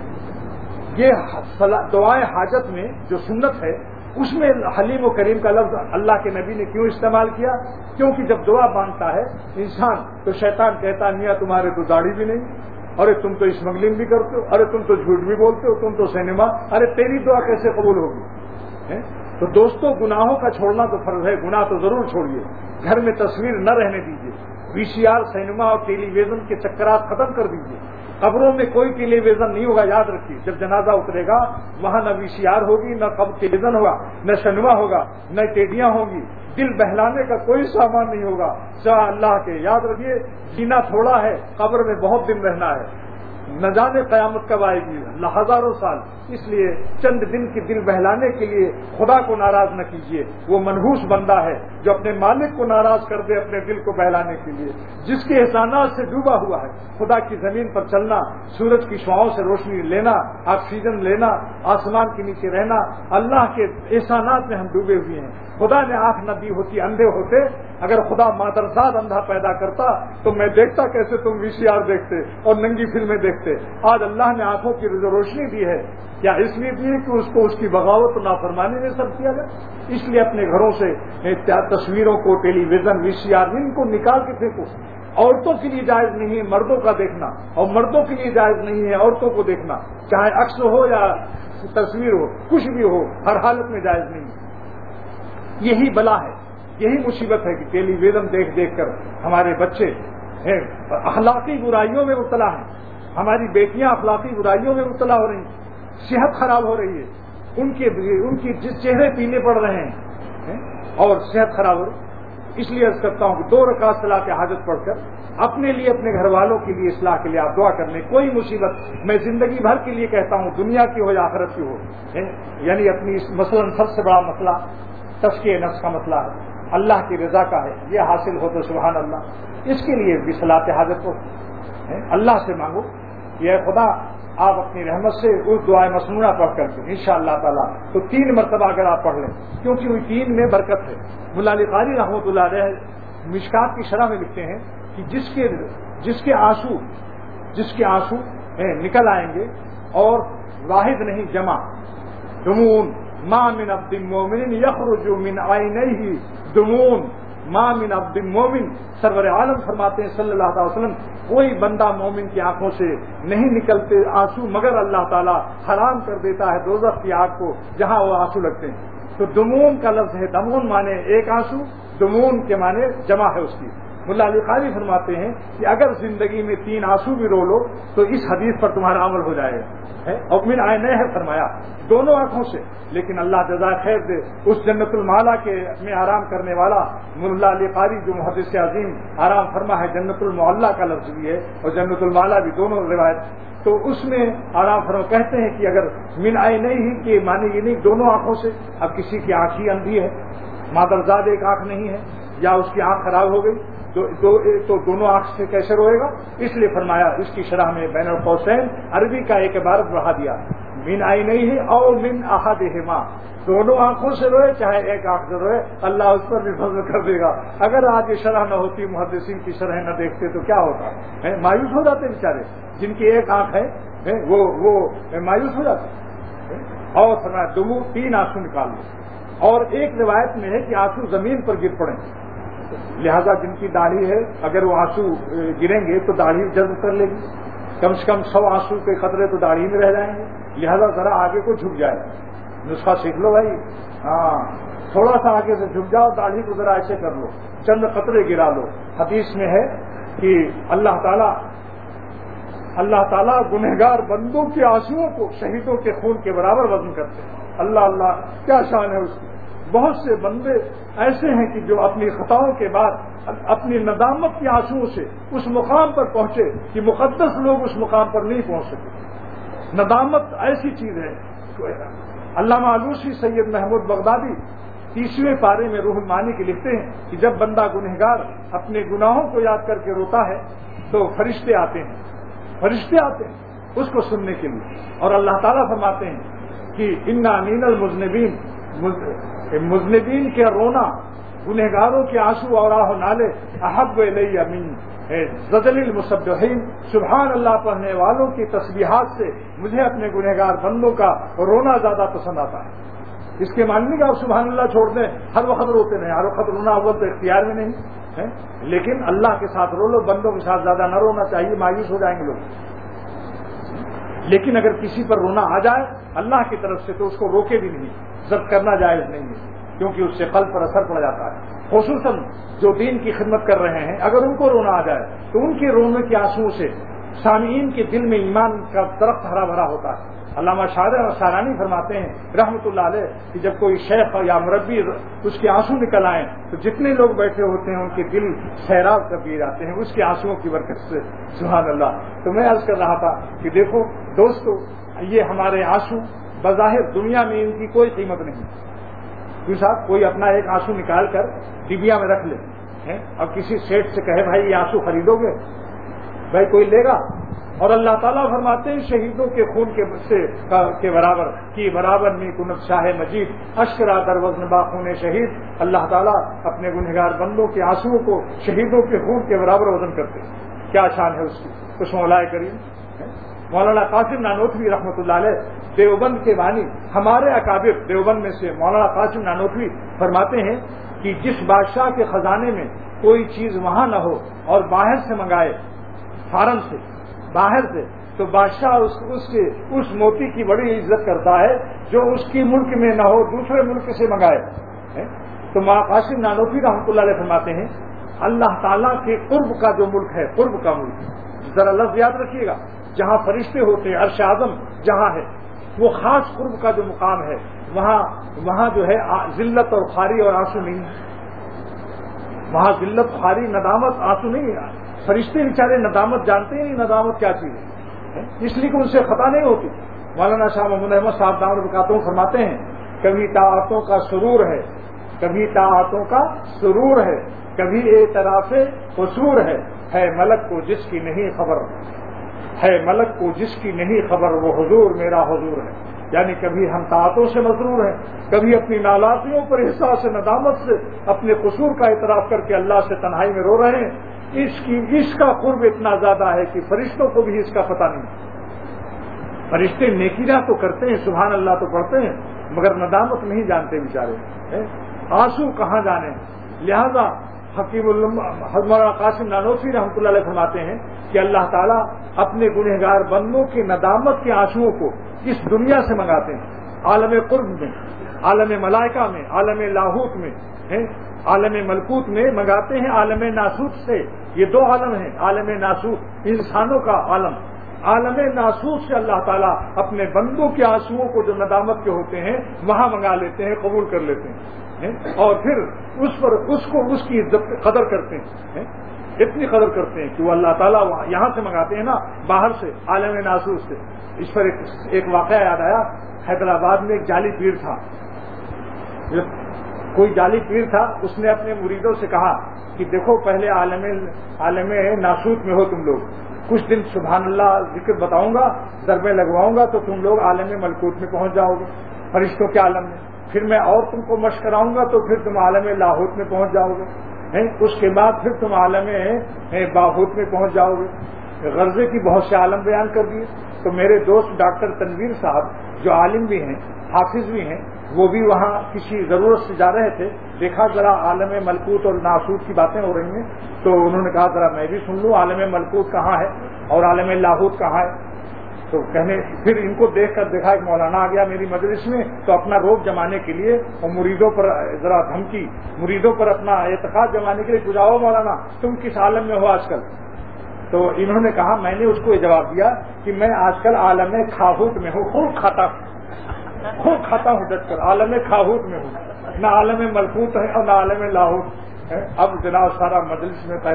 A: یہ دعائیں حاجت میں جو سنت ہے اس میں حلیم و کریم کا لفظ اللہ کے نبی نے کیوں استعمال کیا؟ کیونکہ جب دعا مانگتا ہے انسان تو شیطان کہتا میاں تمہارے تو داڑھی بھی نہیں, ارے تم تو اسمگلنگ بھی کرتے ہو, ارے تم تو جھوٹ بھی بولتے ہو, تم تو سینما, ارے تیری دعا کیسے قبول ہوگی؟ تو دوستوں گناہوں کا چھوڑنا تو فرض ہے, گناہ تو ضرور چھوڑیے, گھر میں تصویر نہ رہنے دیجیے, VCR, سینما اور ٹیلی ویژن کے چکرات ختم کر دیجیے. قبروں میں کوئی ٹیلی ویژن نہیں ہوگا, یاد رکھیے. جب جنازہ اترے گا وہاں نہ VCR ہوگی, نہ ٹیلی ویژن ہوگا, نہ سینما ہوگا, نہ ٹیڈیاں ہوں گی. دل بہلانے کا کوئی سامان نہیں ہوگا سوائے اللہ کے. یاد رکھیے جینا تھوڑا ہے, قبر میں بہت دن رہنا ہے, نہ جانے قیامت کب آئے گی, ہزاروں سال. اس لیے چند دن کی دل بہلانے کے لیے خدا کو ناراض نہ کیجیے. وہ منحوس بندہ ہے جو اپنے مالک کو ناراض کر دے اپنے دل کو بہلانے کے لیے, جس کے احسانات سے ڈوبا ہوا ہے. خدا کی زمین پر چلنا, سورج کی شعاؤں سے روشنی لینا, آکسیجن لینا, آسمان کے نیچے رہنا, اللہ کے احسانات میں ہم ڈوبے ہوئے ہیں. خدا نے آنکھ نہ دی ہوتی, اندھے ہوتے. اگر خدا مادرزاد اندھا پیدا کرتا تو میں دیکھتا کیسے تم VCR دیکھتے اور ننگی فلمیں دیکھتے. آج اللہ نے آنکھوں کی روشنی دی ہے, کیا اس لیے دی ہے کہ اس کو اس کی بغاوت و نافرمانی میں سب کیا گیا؟ اس لیے اپنے گھروں سے تصویروں کو, ٹیلی ویژن, VCR ان کو نکال کے پھینکو. عورتوں کے لیے جائز نہیں ہے مردوں کا دیکھنا, اور مردوں کے لیے جائز نہیں ہے عورتوں کو دیکھنا, چاہے عکس ہو یا تصویر ہو, کچھ بھی ہو, ہر حالت میں جائز نہیں. یہی بلا ہے, یہی مصیبت ہے کہ ٹیلی ویژن دیکھ دیکھ کر ہمارے بچے اخلاقی برائیوں میں مبتلا ہیں, ہماری بیٹیاں اخلاقی برائیوں میں مبتلا ہو رہی ہیں, صحت خراب ہو رہی ہے, ان کی چہرے پیلے پڑ رہے ہیں اور صحت خراب ہو رہی ہے. اس لیے عرض کرتا ہوں کہ 2 رکعت صلاۃ حاجت پڑھ کر اپنے لیے, اپنے گھر والوں کے لیے اصلاح کے لیے آپ دعا کر لیں. کوئی مصیبت میں زندگی بھر کے لیے کہتا ہوں, دنیا کی ہو یا آخرت کی ہو, یعنی اپنی مثلاً سب سے بڑا مسئلہ تزکیہ نفس کا مسئلہ ہے, اللہ کی رضا کا ہے, یہ حاصل ہو تو سبحان اللہ. اس کے لیے بھی صلاۃ حاجت کو اللہ سے مانگو کہ اے خدا آپ اپنی رحمت سے اس دعائے مسنونہ پڑھ کر کے انشاءاللہ تعالی تو 3 مرتبہ اگر آپ پڑھ لیں، کیونکہ وہ 3 میں برکت ہے۔ ملا علی قاری رحمۃ اللہ علیہ مشکات کی شرح میں لکھتے ہیں کہ جس کے آنسو نکل آئیں گے اور واحد نہیں جمع، دمون ما من عبد مومن یخرج من عینیہ دمون ما من عبد مومن، سرور عالم فرماتے ہیں صلی اللہ علیہ وسلم کوئی بندہ مومن کی آنکھوں سے نہیں نکلتے آنسو مگر اللہ تعالیٰ حرام کر دیتا ہے دوزخ کی آگ کو جہاں وہ آنسو لگتے ہیں۔ تو دمون کا لفظ ہے، دمون مانے ایک آنسو، دمون کے مانے جمع ہے اس کی۔ ملا علی قاری فرماتے ہیں کہ اگر زندگی میں 3 آنسو بھی رو لو تو اس حدیث پر تمہارا عمل ہو جائے گا۔ اور من عینہ ہے فرمایا دونوں آنکھوں سے، لیکن اللہ جزائے خیر دے اس جنت المعلا کے میں آرام کرنے والا ملا علی قاری جو محدث عظیم آرام فرما ہے، جنت المعلا کا لفظ بھی ہے اور جنت المعلا بھی، دونوں روایت، تو اس میں آرام فرما کہتے ہیں کہ اگر من عینہ ہی کے معنی یہ نہیں دونوں آنکھوں سے، اب کسی کی آنکھ ہی اندھی ہے، مادرزاد ایک آنکھ نہیں ہے یا اس کی آنکھ خراب ہو گئی تو دونوں آنکھ سے کیسے روئے گا؟ اس لیے فرمایا اس کی شرح میں بین القوسین عربی کا ایک عبارت بڑھا دیا، من عینیہ او من احدہما، دونوں آنکھوں سے روئے چاہے ایک آنکھ سے روئے، اللہ اس پر بھی فضل کر دے گا۔ اگر آج یہ شرح نہ ہوتی، محدثین کی شرح نہ دیکھتے تو کیا ہوتا؟ مایوس ہو جاتے بیچارے، جن کی ایک آنکھ ہے وہ مایوس ہو جاتے۔ اور فرمایا دمو 3 آنسو نکال لو، اور ایک روایت میں ہے کہ آنسو زمین پر گر پڑیں، لہذا جن کی داڑھی ہے اگر وہ آنسو گریں گے تو داڑھی جذب کر لے گی، کم سے کم 100 آنسو کے قطرے تو داڑھی میں رہ جائیں گے، لہذا ذرا آگے کو جھک جائے، نسخہ سیکھ لو بھائی، ہاں تھوڑا سا آگے سے جھک جاؤ، داڑھی کو ذرا ایسے کر لو، چند قطرے گرا لو۔ حدیث میں ہے کہ اللہ تعالیٰ گنہگار بندوں کے آنسوؤں کو شہیدوں کے خون کے برابر وزن کرتے ہیں۔ اللہ کیا شان ہے اس کی۔ بہت سے بندے ایسے ہیں کہ جو اپنی خطاؤں کے بعد اپنی ندامت کے آنسوؤں سے اس مقام پر پہنچے کہ مقدس لوگ اس مقام پر نہیں پہنچ سکے۔ ندامت ایسی چیز ہے۔ علامہ آلوسی سید محمود بغدادی 30ویں پارے میں روح المعانی کے لکھتے ہیں کہ جب بندہ گنہگار اپنے گناہوں کو یاد کر کے روتا ہے تو فرشتے آتے ہیں اس کو سننے کے لیے، اور اللہ تعالیٰ فرماتے ہیں کہ انا من المذنبین، مذنبین کے رونا، گنہگاروں کے آنسو اور آہ و نالے احب الی من زجل المسبحین، سبحان اللہ پڑھنے والوں کی تسبیحات سے مجھے اپنے گنہگار بندوں کا رونا زیادہ پسند آتا ہے۔ اس کے معنی کہ آپ سبحان اللہ چھوڑ دیں، ہر وقت روتے نہیں، ہر وقت رونا اول تو اختیار میں نہیں ہے، لیکن اللہ کے ساتھ رو لو، بندوں کے ساتھ زیادہ نہ رونا چاہیے، مایوس ہو جائیں گے لوگ۔ لیکن اگر کسی پر رونا آ جائے اللہ کی طرف سے تو اس کو روکے بھی نہیں، ضبط کرنا جائز نہیں ہے، کیونکہ اس سے قلب پر اثر پڑ جاتا ہے۔ خصوصاً جو دین کی خدمت کر رہے ہیں اگر ان کو رونا آ جائے تو ان کے رونے کے آنسوؤں سے سامعین کے دل میں ایمان کا درخت ہرا بھرا ہوتا ہے۔ علامہ شارانی فرماتے ہیں رحمۃ اللہ علیہ کہ جب کوئی شیخ یا مربی اس کے آنسو نکل آئیں تو جتنے لوگ بیٹھے ہوتے ہیں ان کے دل سیراب کر دیے جاتے ہیں اس کے آنسوؤں کی برکت سے، سبحان اللہ۔ تو میں عرض کر رہا تھا کہ دیکھو دوستو، یہ ہمارے آنسو بظاہر دنیا میں ان کی کوئی قیمت نہیں، صاحب کوئی اپنا ایک آنسو نکال کر ڈبیا میں رکھ لے، اب کسی سیٹ سے کہے بھائی یہ آنسو خریدو گے، بھائی کوئی لے گا؟ اور اللہ تعالیٰ فرماتے ہیں شہیدوں کے خون کے برابر میں کنت شاہ مجید اشکرا در وزن باخون شہید، اللہ تعالیٰ اپنے گنہگار بندوں کے آنسوؤں کو شہیدوں کے خون کے برابر وزن کرتے ہیں۔ کیا شان ہے اس کی، اس مولا کریم۔ مولانا قاسم نانوتوی رحمۃ اللہ علیہ دیوبند کے بانی، ہمارے اکابر دیوبند میں سے مولانا قاسم نانوتوی فرماتے ہیں کہ جس بادشاہ کے خزانے میں کوئی چیز وہاں نہ ہو اور باہر سے منگائے، فارن سے باہر سے، تو بادشاہ اس موتی کی بڑی عزت کرتا ہے جو اس کی ملک میں نہ ہو، دوسرے ملک سے منگائے۔ تو مولانا قاسم نانوتوی رحمۃ اللہ علیہ فرماتے ہیں اللہ تعالیٰ کے قرب کا جو ملک ہے، قرب کا ملک، ذرا لفظ یاد رکھیے گا، جہاں فرشتے ہوتے ہیں، عرش اعظم جہاں ہے، وہ خاص قرب کا جو مقام ہے، وہاں جو ہے ذلت اور خواری اور آنسو نہیں، وہاں ذلت، خواری، ندامت، آنسو نہیں ہے۔ فرشتے بیچارے ندامت جانتے ہیں، ندامت کیا چیز ہے، اس لیے کہ ان سے خطا نہیں ہوتی۔ مولانا شاہ محمود احمد صاحب دامت برکاتہ فرماتے ہیں کبھی طاعتوں کا سرور ہے، کبھی طاعتوں کا سرور ہے، کبھی اعتراف قصور ہے ملک کو جس کی نہیں خبر۔ ہے ملک کو جس کی نہیں خبر وہ حضور میرا حضور ہے. یعنی کبھی ہم طاعتوں سے مسرور ہیں، کبھی اپنی نالائیوں پر احساس ندامت سے اپنے قصور کا اعتراف کر کے اللہ سے تنہائی میں رو رہے ہیں. اس کا قرب اتنا زیادہ ہے کہ فرشتوں کو بھی اس کا پتہ نہیں. فرشتے نیکیاں تو کرتے ہیں، سبحان اللہ تو پڑھتے ہیں، مگر ندامت نہیں جانتے بیچارے، آنسو کہاں جانے. لہذا حکیم حضرت قاسم نانوتوی رحمۃ اللہ علیہ فرماتے ہیں کہ اللہ تعالیٰ اپنے گنہگار بندوں کے ندامت کے آنسوؤں کو اس دنیا سے منگاتے ہیں، عالم قرب میں، عالم ملائکہ میں، عالم لاہوت میں، عالم ملکوت میں منگاتے ہیں، عالم ناسوت سے. یہ دو عالم ہیں، عالم ناسوت انسانوں کا عالم، عالم ناسوت سے اللہ تعالیٰ اپنے بندوں کے آنسوؤں کو جو ندامت کے ہوتے ہیں وہاں منگا لیتے ہیں، قبول کر لیتے ہیں، اور پھر اس کی قدر کرتے ہیں. اتنی قدر کرتے ہیں کہ وہ اللہ تعالیٰ یہاں سے منگاتے ہیں نا، باہر سے، عالم ناسوت سے. اس پر ایک واقعہ یاد آیا. حیدرآباد میں ایک جعلی پیر تھا، کوئی جعلی پیر تھا. اس نے اپنے مریدوں سے کہا کہ دیکھو پہلے عالم ناسوت میں ہو تم لوگ، کچھ دن سبحان اللہ ذکر بتاؤں گا، ضربیں لگواؤں گا تو تم لوگ عالم ملکوت میں پہنچ جاؤ گے، فرشتوں کے عالم میں. پھر میں اور تم کو مشق کراؤں گا تو پھر تم عالم لاہوت میں پہنچ جاؤ گے. اس کے بعد پھر تم عالم باہوت میں پہنچ جاؤ گے. غرضے کی بہت سے عالم بیان کر دیے. تو میرے دوست ڈاکٹر تنویر صاحب جو عالم بھی ہیں، حافظ بھی ہیں، وہ بھی وہاں کسی ضرورت سے جا رہے تھے. دیکھا ذرا عالم ملکوت اور ناسوت کی باتیں ہو رہی ہیں، تو انہوں نے کہا ذرا میں بھی سن لوں عالم ملکوت کہاں ہے اور عالم لاہوت کہاں ہے. تو پھر ان کو دیکھ کر دیکھا ایک مولانا آ گیا میری مجلس میں، تو اپنا روب جمانے کے لیے اور مریدوں پر ذرا دھمکی، مریدوں پر اپنا اعتقاد جمانے کے لیے پوچھاؤ مولانا تم کس عالم میں ہو آج کل. تو انہوں نے کہا، میں نے اس کو یہ جواب دیا کہ میں آج کل عالم کھاہوت میں ہوں، خوب کھاتا ہوں ڈٹ کر، عالم کھاہوت میں ہوں، نہ عالم ملکوت ہے اور نہ عالم لاہوت ہے. اب جناب سارا مجلس میں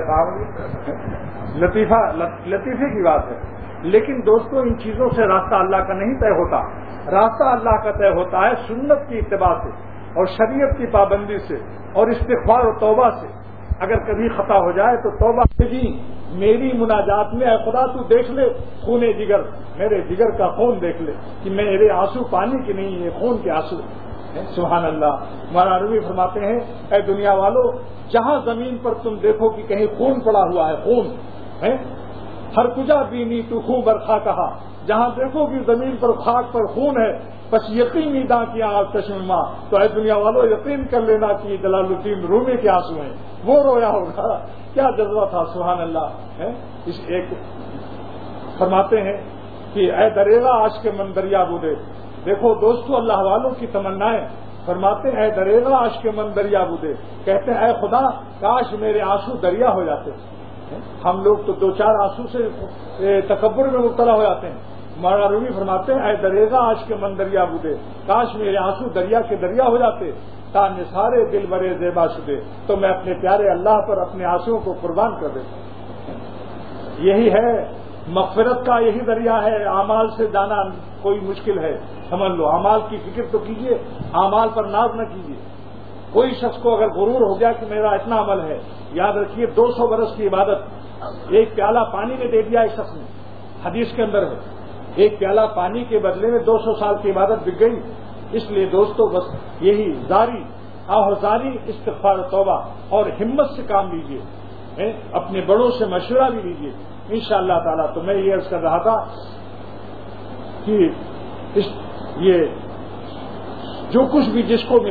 A: پیغام لطیفے کی بات ہے. لیکن دوستوں ان چیزوں سے راستہ اللہ کا نہیں طے ہوتا. راستہ اللہ کا طے ہوتا ہے سنت کی اتباع سے اور شریعت کی پابندی سے اور استغفار و توبہ سے. اگر کبھی خطا ہو جائے تو توبہ کی میری مناجات میں اے خدا تو دیکھ لے خون جگر، میرے جگر کا خون دیکھ لے کہ میرے آنسو پانی کے نہیں، یہ خون کے آنسو. سبحان اللہ. مولانا رومی فرماتے ہیں اے دنیا والو، جہاں زمین پر تم دیکھو کہ کہیں خون پڑا ہوا ہے، خون ہے، ہر کجا بینی تو خون برخا کہا، جہاں دیکھو کہ زمین پر خاک پر خون ہے بس یقین ادا کیا آپ چشمہ، تو اے دنیا والو یقین کر لینا کہ جلال الدین رومی کے آنسو ہیں، وہ رویا ہوگا. کیا جذبہ تھا، سبحان اللہ. اس ایک فرماتے ہیں کہ اے دریغا عشق من دریا بودے. دیکھو دوستو اللہ والوں کی تمنائیں. فرماتے ہیں اے دریغا عشق من دریا بودے، کہتے ہیں اے خدا کاش میرے آنسو دریا ہو جاتے. ہم لوگ تو دو چار آنسو سے تکبر میں مبتلا ہو جاتے ہیں. مولانا رومی فرماتے ہیں اے دریغا عشق من دریا بودے، کاش میرے آنسو دریا کے دریا ہو جاتے. تا نثارے دل برے زیبا شدے، تو میں اپنے پیارے اللہ پر اپنے آنسوؤں کو قربان کر دیتا. یہی ہے مغفرت کا، یہی ذریعہ ہے. اعمال سے جانا کوئی مشکل ہے، سمجھ لو. اعمال کی فکر تو کیجیے، اعمال پر ناز نہ کیجیے. کوئی شخص کو اگر غرور ہو گیا کہ میرا اتنا عمل ہے، یاد رکھیے 200 برس کی عبادت ایک پیالہ پانی میں دے دیا ایک شخص نے. حدیث کے اندر ہے ایک پیالہ پانی کے بدلے میں 200 سال کی عبادت بک گئی. اس لیے دوستو بس یہی آہوزاری استغفار توبہ اور ہمت سے کام لیجیے، اپنے بڑوں سے مشورہ بھی لیجیے انشاءاللہ تعالیٰ. تو میں یہ عرض کر رہا تھا کہ یہ جو کچھ بھی جس کو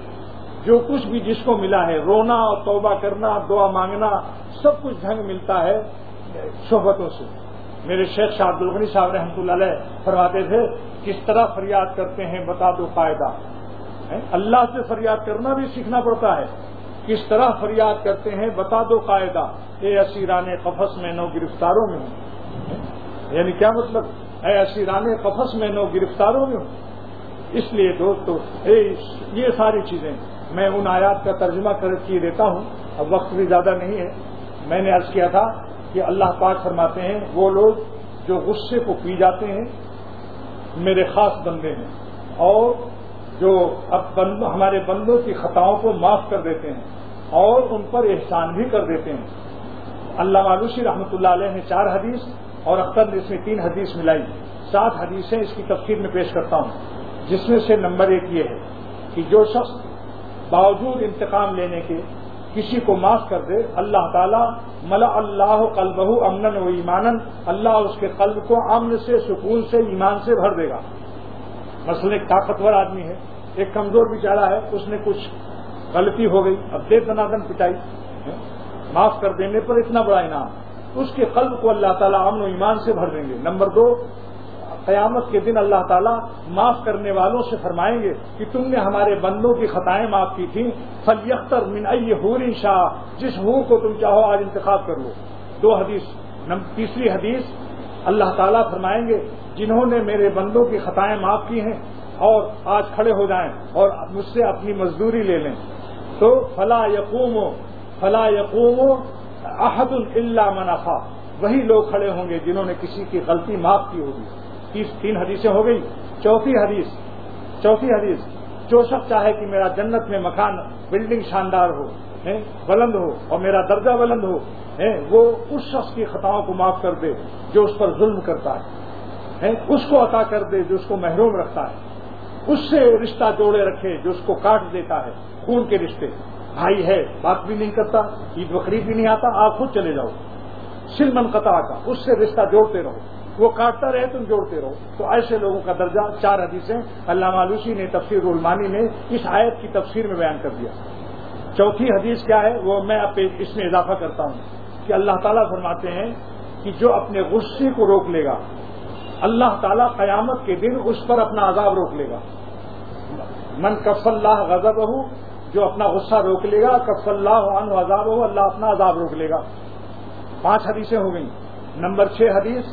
A: ملا ہے، رونا اور توبہ کرنا، دعا مانگنا، سب کچھ ڈھنگ ملتا ہے صحبتوں سے. میرے شیخ شاہ عبد الغنی صاحب رحمۃ اللہ علیہ فرماتے تھے کس طرح فریاد کرتے ہیں بتا دو قاعدہ. اللہ سے فریاد کرنا بھی سیکھنا پڑتا ہے. کس طرح فریاد کرتے ہیں بتا دو قاعدہ، اے اسیران قفس میں نو گرفتاروں میں ہوں. یعنی کیا مطلب؟ اے اسیران قفس میں نو گرفتاروں میں ہوں. اس لیے دوستو یہ ساری چیزیں میں ان آیات کا ترجمہ کر کے دیتا ہوں. اب وقت بھی زیادہ نہیں ہے. میں نے عرض کیا تھا کہ اللہ پاک فرماتے ہیں وہ لوگ جو غصے کو پی جاتے ہیں میرے خاص بندے ہیں، اور جو اب ہمارے بندوں کی خطاؤں کو معاف کر دیتے ہیں اور ان پر احسان بھی کر دیتے ہیں. علامہ علوسی رحمۃ اللہ علیہ نے 4 حدیث اور اختر نے اس میں 3 حدیث ملائی، 7 حدیثیں اس کی تفسیر میں پیش کرتا ہوں، جس میں سے نمبر 1 یہ ہے کہ جو شخص باوجود انتقام لینے کے کسی کو معاف کر دے، اللہ تعالیٰ ملا اللہ قلبہ امنا و ایمانا، اللہ اس کے قلب کو امن سے، سکون سے، ایمان سے بھر دے گا۔ مثلا ایک طاقتور آدمی ہے، ایک کمزور بیچارہ ہے، اس نے کچھ غلطی ہو گئی، اب دے دنادن پٹائی، معاف کر دینے پر اتنا بڑا انعام، اس کے قلب کو اللہ تعالیٰ امن و ایمان سے بھر دیں گے۔ نمبر 2، قیامت کے دن اللہ تعالیٰ معاف کرنے والوں سے فرمائیں گے کہ تم نے ہمارے بندوں کی خطائیں معاف کی تھیں، فلیختر من ای حور شاء، جس حور کو تم چاہو آج انتخاب کر لو۔ 2 حدیث۔ تیسری حدیث، اللہ تعالیٰ فرمائیں گے جنہوں نے میرے بندوں کی خطائیں معاف کی ہیں اور آج کھڑے ہو جائیں اور مجھ سے اپنی مزدوری لے لیں، تو فلا یقوم احد الا من عفا، وہی لوگ کھڑے ہوں گے جنہوں نے کسی کی غلطی معاف کی ہوگی۔ 3 حدیثیں ہو گئی۔ چوتھی حدیث، جو شخص چاہے کہ میرا جنت میں مکان، بلڈنگ شاندار ہو، بلند ہو اور میرا درجہ بلند ہو، وہ اس شخص کی خطاؤں کو معاف کر دے جو اس پر ظلم کرتا ہے، اس کو عطا کر دے جو اس کو محروم رکھتا ہے، اس سے رشتہ جوڑے رکھے جو اس کو کاٹ دیتا ہے، خون کے رشتے، بھائی ہے بات بھی نہیں کرتا، عید بقرعید بھی نہیں آتا، آپ خود چلے جاؤ، سل منقطع کا، اس سے رشتہ جوڑتے رہو، وہ کاٹتا رہے تم جوڑتے رہو، تو ایسے لوگوں کا درجہ۔ 4 حدیثیں علامہ آلوسی نے تفسیر المانی میں اس آیت کی تفسیر میں بیان کر دیا۔ چوتھی حدیث کیا ہے وہ میں اس میں اضافہ کرتا ہوں کہ اللہ تعالیٰ فرماتے ہیں کہ جو اپنے غصے کو روک لے گا، اللہ تعالیٰ قیامت کے دن اس پر اپنا عذاب روک لے گا۔ من کف اللہ غضبہ، جو اپنا غصہ روک لے گا، کف اللہ عنہ عذابہ، اللہ اپنا عذاب روک لے گا۔ 5 حدیثیں ہو گئیں۔ نمبر 6 حدیث،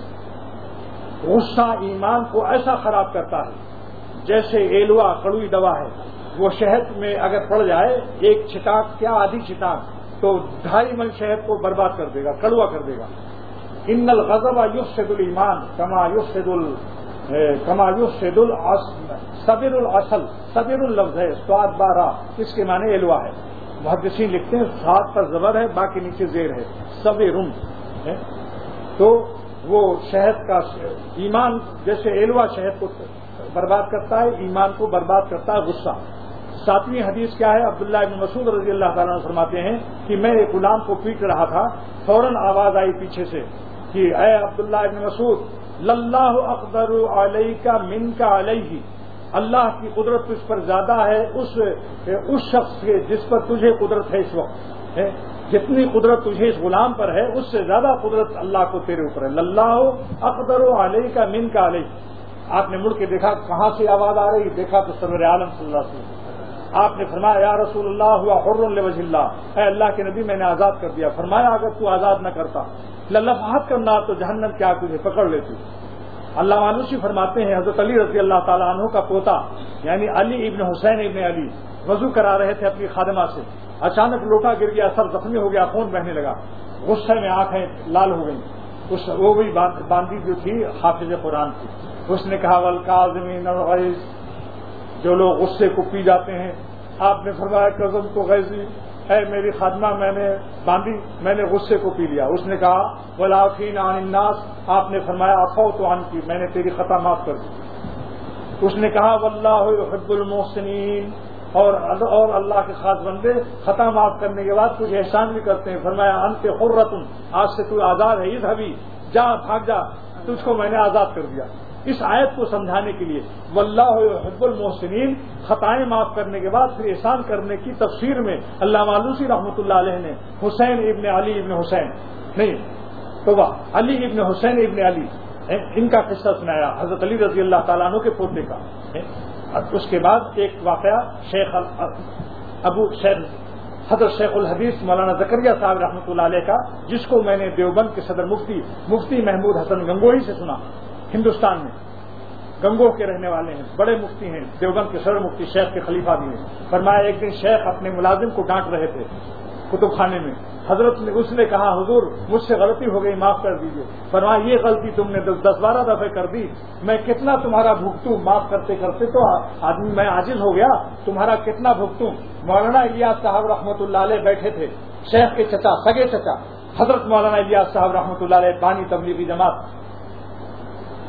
A: غصہ ایمان کو ایسا خراب کرتا ہے جیسے ایلوا کڑوئی دوا ہے، وہ شہد میں اگر پڑ جائے ایک چھٹاک کیا آدھی چھٹاک تو 2.5 من شہد کو برباد کر دے گا، کڑوا کر دے گا۔ ان الغضب یفسد الایمان کما یفسد صبر العسل، صبر اللفظ ہے، سواد 12، اس کے معنی ایلوا ہے۔ محدثین لکھتے ہیں 7 پر زبر ہے، باقی نیچے زیر ہے، صبر ہے۔ تو وہ شہد کا ایمان جیسے ایلوا شہد کو برباد کرتا ہے، ایمان کو برباد کرتا ہے غصہ۔ 7ویں حدیث کیا ہے؟ عبداللہ ابن مسعود رضی اللہ تعالیٰ عنہ فرماتے ہیں کہ میں ایک غلام کو پیٹ رہا تھا، فوراً آواز آئی پیچھے سے کہ اے عبداللہ ابن مسعود، للہ اقدر علیک منک علیہ، اللہ کی قدرت تجھ پر زیادہ ہے اس شخص کے جس پر تجھے قدرت ہے اس وقت، جتنی قدرت تجھے اس غلام پر ہے اس سے زیادہ قدرت اللہ کو تیرے اوپر ہے۔ للہ اقدر علیک منک علیہ۔ آپ نے مڑ کے دیکھا کہاں سے آواز آ رہی، دیکھا تو سرور عالم صلی اللہ علیہ وسلم۔ آپ نے فرمایا یا رسول اللہ ہوا حر لوجہ اللہ، اے اللہ کے نبی میں نے آزاد کر دیا۔ فرمایا اگر تو آزاد نہ کرتا للفحت کرنا تو جہنم کیا تجھے پکڑ لیتی۔ اللہ آلوسی فرماتے ہیں حضرت علی رضی اللہ تعالیٰ عنہ کا پوتا یعنی علی ابن حسین ابن علی وضو کرا رہے تھے اپنی خادمہ سے، اچانک لوٹا گر گیا، سر زخمی ہو گیا، خون بہنے لگا، غصے میں آنکھیں لال ہو گئیں۔ وہ بھی باندھی جو تھی حافظ قرآن کی، اس نے کہا والکاظمین الغیظ، جو لوگ غصے کو پی جاتے ہیں۔ آپ نے فرمایا قسم تو غیظی، اے میری خادمہ میں نے باندھی، میں نے غصے کو پی لیا۔ اس نے کہا والعافین عن الناس، آپ نے فرمایا عفوت عنک، میں نے تیری خطا معاف کر دی۔ اس نے کہا واللہ یحب المحسنین، اور اللہ کے خاص بندے خطا معاف کرنے کے بعد کچھ احسان بھی کرتے ہیں۔ فرمایا انت حرۃ، آج سے تو آزاد ہے، اذهبی، جا بھاگ جا، تجھ کو میں نے آزاد کر دیا۔ اس آیت کو سمجھانے کے لیے واللہ یحب المحسنین، خطائیں معاف کرنے کے بعد پھر احسان کرنے کی تفسیر میں علامہ آلوسی رحمۃ اللہ علیہ نے حسین ابن علی ابن حسین نہیں توبہ علی ابن حسین ابن علی ان کا قصہ سنایا، حضرت علی رضی اللہ تعالیٰ عنہ کے پوتے کا۔ اس کے بعد ایک واقعہ حضرت شیخ الحدیث مولانا زکریا صاحب رحمۃ اللہ علیہ کا، جس کو میں نے دیوبند کے صدر مفتی محمود حسن گنگوہی سے سنا۔ ہندوستان میں گنگوہ کے رہنے والے ہیں، بڑے مفتی ہیں، دیوبند کے صدر مفتی، شیخ کے خلیفہ بھی ہیں۔ فرمایا ایک دن شیخ اپنے ملازم کو ڈانٹ رہے تھے کتب خانے میں، اس نے کہا حضور مجھ سے غلطی ہو گئی، معاف کر دیجیے۔ فرمایا یہ غلطی تم نے 10-12 دفعہ کر دی، میں کتنا تمہارا بھگتوں، معاف کرتے کرتے تو آدمی میں عاجز ہو گیا، تمہارا کتنا بھگتوں۔ مولانا الیاس صاحب رحمۃ اللہ علیہ بیٹھے تھے، شیخ کے چچا، سگے چچا حضرت مولانا الیاس صاحب رحمۃ اللہ علیہ بانی تبلیغی جماعت،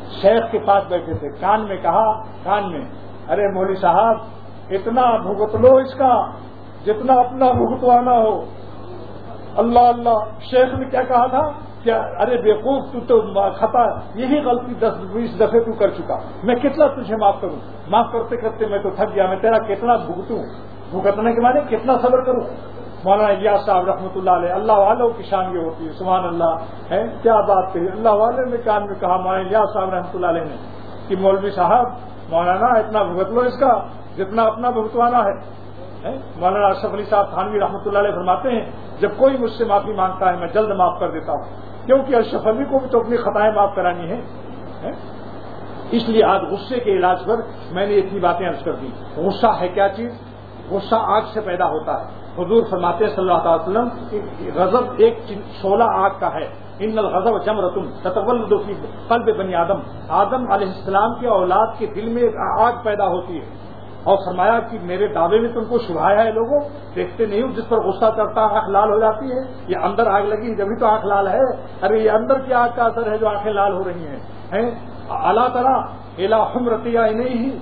A: شیخ کے پاس بیٹھے تھے، کان میں کہا، کان میں، ارے مولوی صاحب اتنا بھگت لو اس کا جتنا اپنا بھگتوانا ہو۔ اللہ اللہ، شیخ نے کیا کہا تھا؟ کیا ارے بیوقوف تو خطا، یہی غلطی 10-20 دفعے تو کر چکا، میں کتنا تجھے معاف کروں؟ معاف کرتے کرتے میں تو تھک گیا، میں تیرا کتنا بھگتوں، بھگتنے کے معنی کتنا صبر کروں۔ مولانا الیاس صاحب رحمۃ اللہ علیہ، اللہ والوں کی شان یہ ہوتی ہے، سبحان اللہ ہے، کیا بات کہی، اللہ والے نے کان میں کہا مولانا الیاس صاحب رحمۃ اللہ علیہ نے کہ مولوی صاحب مولانا اتنا بھگت لو اس کا جتنا اپنا بھگتوانا ہے۔ مولانا اشرف علی صاحب تھانوی رحمۃ اللہ علیہ فرماتے ہیں جب کوئی مجھ سے معافی مانگتا ہے میں جلد معاف کر دیتا ہوں، کیونکہ اشرف علی کو بھی تو اپنی خطائیں معاف کرانی ہے۔ اس لیے آج غصے کے علاج پر میں نے اتنی باتیں عرض کر دی۔ غصہ ہے کیا چیز؟ غصہ آگ سے پیدا ہوتا ہے۔ حضور فرماتے ہیں صلی اللہ علیہ وسلم غضب ایک شعلہ آگ کا ہے، ان الغضب جمرۃ تتولد فی قلب بنی آدم، آدم علیہ السلام کی اولاد کے دل میں ایک آگ پیدا ہوتی ہے، اور فرمایا کہ میرے دعوے میں تم کو شبھایا ہے، لوگوں دیکھتے نہیں ہو جس پر غصہ چڑھتا آنکھ لال ہو جاتی ہے، یہ اندر آگ لگی جبھی تو آنکھ لال ہے، ارے یہ اندر کی آگ کا اثر ہے جو آنکھیں لال ہو رہی ہیں۔ اللہ تعالیٰ الا حمرتیا نہیں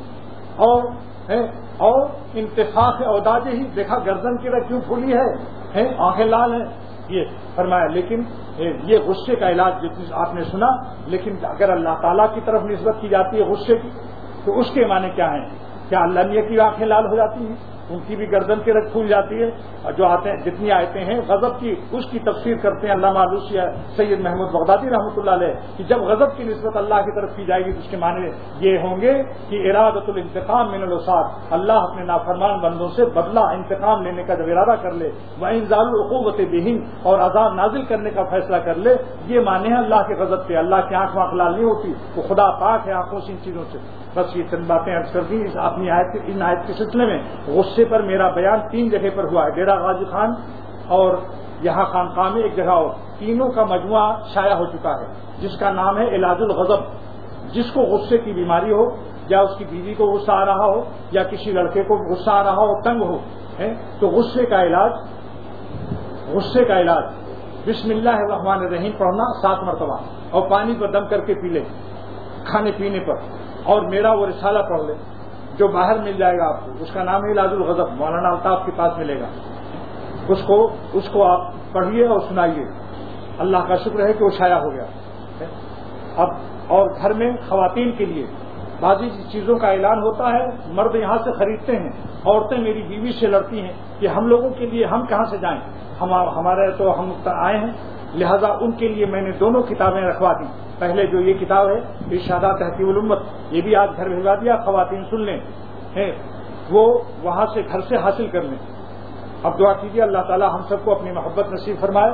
A: اور انتفاق اوداج ہی، دیکھا گردن کی رکھ کیوں پھولی ہے، آنکھیں لال ہیں، یہ فرمایا۔ لیکن یہ غصے کا علاج جتنی آپ نے سنا، لیکن اگر اللہ تعالیٰ کی طرف نسبت کی جاتی ہے غصے کی تو اس کے معنی کیا ہیں؟ کیا اللہ میاں کی آنکھیں لال ہو جاتی ہیں؟ ان کی بھی گردن کی رکھ پھول جاتی ہے، اور جو آتے ہیں جتنی آیتیں ہیں غضب کی اس کی تفسیر کرتے ہیں علامہ آلوسی سید محمود بغدادی رحمۃ اللہ علیہ کہ جب غضب کی نسبت اللہ کی طرف کی جائے گی تو اس کے معنی یہ ہوں گے کہ ارادۃ الانتقام من الوساد، اللہ اپنے نافرمان بندوں سے بدلہ انتقام لینے کا جب ارادہ کر لے، وانزال العقوبۃ بہم، اور عذاب نازل کرنے کا فیصلہ کر لے، یہ معنی ہے اللہ کے غضب پہ۔ اللہ کی آنکھ واں لال نہیں ہوتی، وہ خدا پاک ہے آنکھوں سے ان چیزوں سے۔ بس یہ چند باتیں عرض کر دی اپنی ان آیت کے سلسلے میں۔ غصے پر میرا بیان 3 جگہ پر ہوا ہے، ڈیرہ غازی خان اور یہاں خانقاہ میں ایک جگہ اور، تینوں کا مجموعہ شائع ہو چکا ہے جس کا نام ہے علاج الغضب۔ جس کو غصے کی بیماری ہو، یا اس کی بیوی کو غصہ آ رہا ہو، یا کسی لڑکے کو غصہ آ رہا ہو، تنگ ہو، تو غصے کا علاج بسم اللہ الرحمن الرحیم پڑھنا 7 مرتبہ، اور پانی پر دم کر کے پی لے کھانے پینے پر، اور میرا وہ رسالہ پڑھ لے جو باہر مل جائے گا آپ کو، اس کا نام ہے علاج الغضب، مولانا الطاف کے پاس ملے گا، اس کو آپ پڑھیے اور سنائیے۔ اللہ کا شکر ہے کہ وہ شائع ہو گیا۔ اب اور گھر میں خواتین کے لیے بعضی چیزوں کا اعلان ہوتا ہے، مرد یہاں سے خریدتے ہیں، عورتیں میری بیوی سے لڑتی ہیں کہ ہم لوگوں کے لیے ہم کہاں سے جائیں، ہمارے تو ہم آئے ہیں، لہذا ان کے لیے میں نے دونوں کتابیں رکھوا دی۔ پہلے جو یہ کتاب ہے ارشادات تحقیق الامت، یہ بھی آج گھر بھجوا دیا، خواتین سن لیں، وہ وہاں سے گھر سے حاصل کر لیں۔ اب دعا کیجیے اللہ تعالیٰ ہم سب کو اپنی محبت نصیب فرمائے،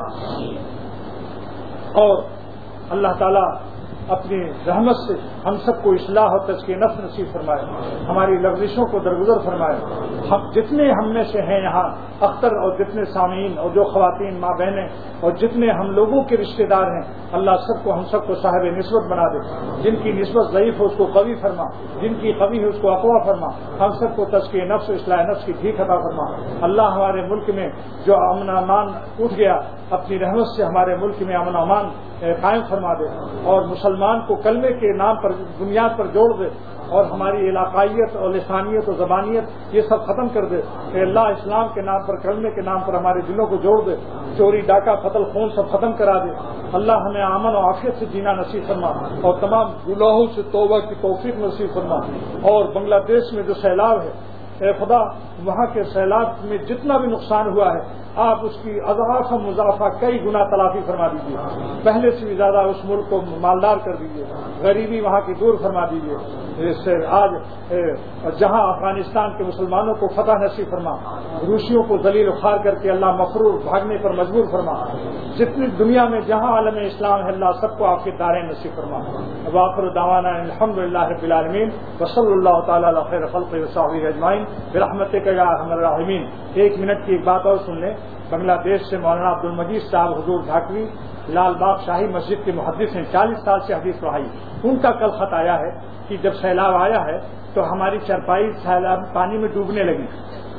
A: اور اللہ تعالیٰ اپنی رحمت سے ہم سب کو اصلاح اور تزکیہ نفس نصیب فرمائے، ہماری لغزشوں کو درگزر فرمائے۔ ہم جتنے ہم میں سے ہیں یہاں اختر، اور جتنے سامعین اور جو خواتین ماں بہنیں اور جتنے ہم لوگوں کے رشتہ دار ہیں، اللہ سب کو ہم سب کو صاحب نسبت بنا دے، جن کی نسبت ضعیف ہو اس کو قوی فرما، جن کی قوی ہے اس کو اقوا فرما، ہم سب کو تزکیہ نفس و اصلاح نفس کی بھیک عطا فرما۔ اللہ ہمارے ملک میں جو امن و امان اٹھ گیا، اپنی رحمت سے ہمارے ملک میں امن و امان قائم فرما دے، اور مسلمان کو کلمے کے نام پر بنیاد پر جوڑ دے، اور ہماری علاقائیت اور لسانیت اور زبانیت یہ سب ختم کر دے۔ کہ اللہ اسلام کے نام پر، کلمے کے نام پر ہمارے دلوں کو جوڑ دے، چوری ڈاکہ قتل خون سب ختم کرا دے۔ اللہ ہمیں امن و عافیت سے جینا نصیب فرما، اور تمام گناہوں سے توبہ کی توفیق نصیب فرما۔ اور بنگلہ دیش میں جو سیلاب ہے، اے خدا وہاں کے سیلاب میں جتنا بھی نقصان ہوا ہے آپ اس کی اضعاف مضاعفہ کئی گنا تلافی فرما دیجیے، پہلے سے بھی زیادہ اس ملک کو مالدار کر دیجیے، غریبی وہاں کی دور فرما دیجیے۔ اس سے آج جہاں افغانستان کے مسلمانوں کو فتح نصیب فرما، روسیوں کو ذلیل و خوار کر کے اللہ مفرور بھاگنے پر مجبور فرما، جتنی دنیا میں جہاں عالم اسلام ہے اللہ سب کو آپ کے دارین نصیب فرما۔ وآخر دعوانا الحمدللہ رب العالمین، وصلی اللہ تعالی علی خیر خلقہ وصحبہ اجمعین برحمتک یا ارحم الراحمین۔ 1 منٹ کی ایک بات اور سن لیں۔ بنگلہ دیش سے مولانا عبد المجید صاحب حضور ڈھاکوی لال باغ شاہی مسجد کے محدث ہیں، 40 سال سے حدیث پڑھائی۔ ان کا کل خط آیا ہے کہ جب سیلاب آیا ہے تو ہماری چرپائی سیلاب پانی میں ڈوبنے لگی،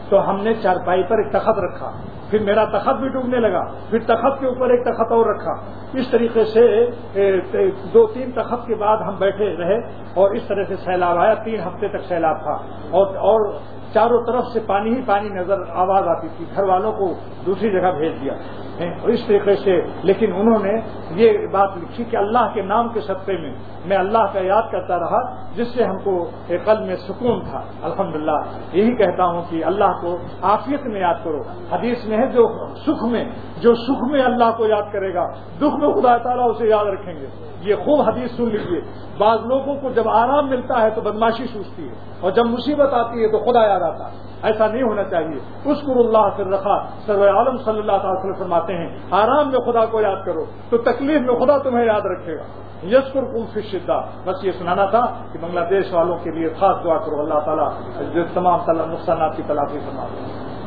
A: تو ہم نے چارپائی پر ایک تخت رکھا، پھر میرا تخت بھی ڈوبنے لگا، پھر تخت کے اوپر ایک تخت اور رکھا، اس طریقے سے 2-3 تخت کے بعد ہم بیٹھے رہے اور اس طرح سے سیلاب آیا. 3 ہفتے تک سیلاب تھا اور چاروں طرف سے پانی ہی پانی نظر آواز آتی تھی. گھر والوں کو دوسری جگہ بھیج دیا اس طریقے سے. لیکن انہوں نے یہ بات لکھی کہ اللہ کے نام کے صدقے میں اللہ کا یاد کرتا رہا، جس سے ہم کو قلب میں سکون تھا. الحمدللہ یہی کہتا ہوں کہ اللہ کو عافیت میں یاد کرو. حدیث میں ہے جو سکھ میں اللہ کو یاد کرے گا، دکھ میں خدا تعالیٰ اسے یاد رکھیں گے. یہ خوب حدیث سن لیجیے. بعض لوگوں کو جب آرام ملتا ہے تو بدماشی سوچتی ہے، اور جب مصیبت آتی ہے تو خدا یاد آتا ہے. ایسا نہیں ہونا چاہیے. اذکروا اللہ فی الرخاء، سرور عالم صلی اللہ تعالی وسلم فرماتے ہیں آرام میں خدا کو یاد کرو تو تکلیف میں خدا تمہیں یاد رکھے گا. یذکرکم فی الشدہ. بس یہ سنانا تھا کہ بنگلہ دیش والوں کے لیے خاص دعا کرو. اللہ تعالیٰ جو تمام نقصانات کی تلافی فرمائے.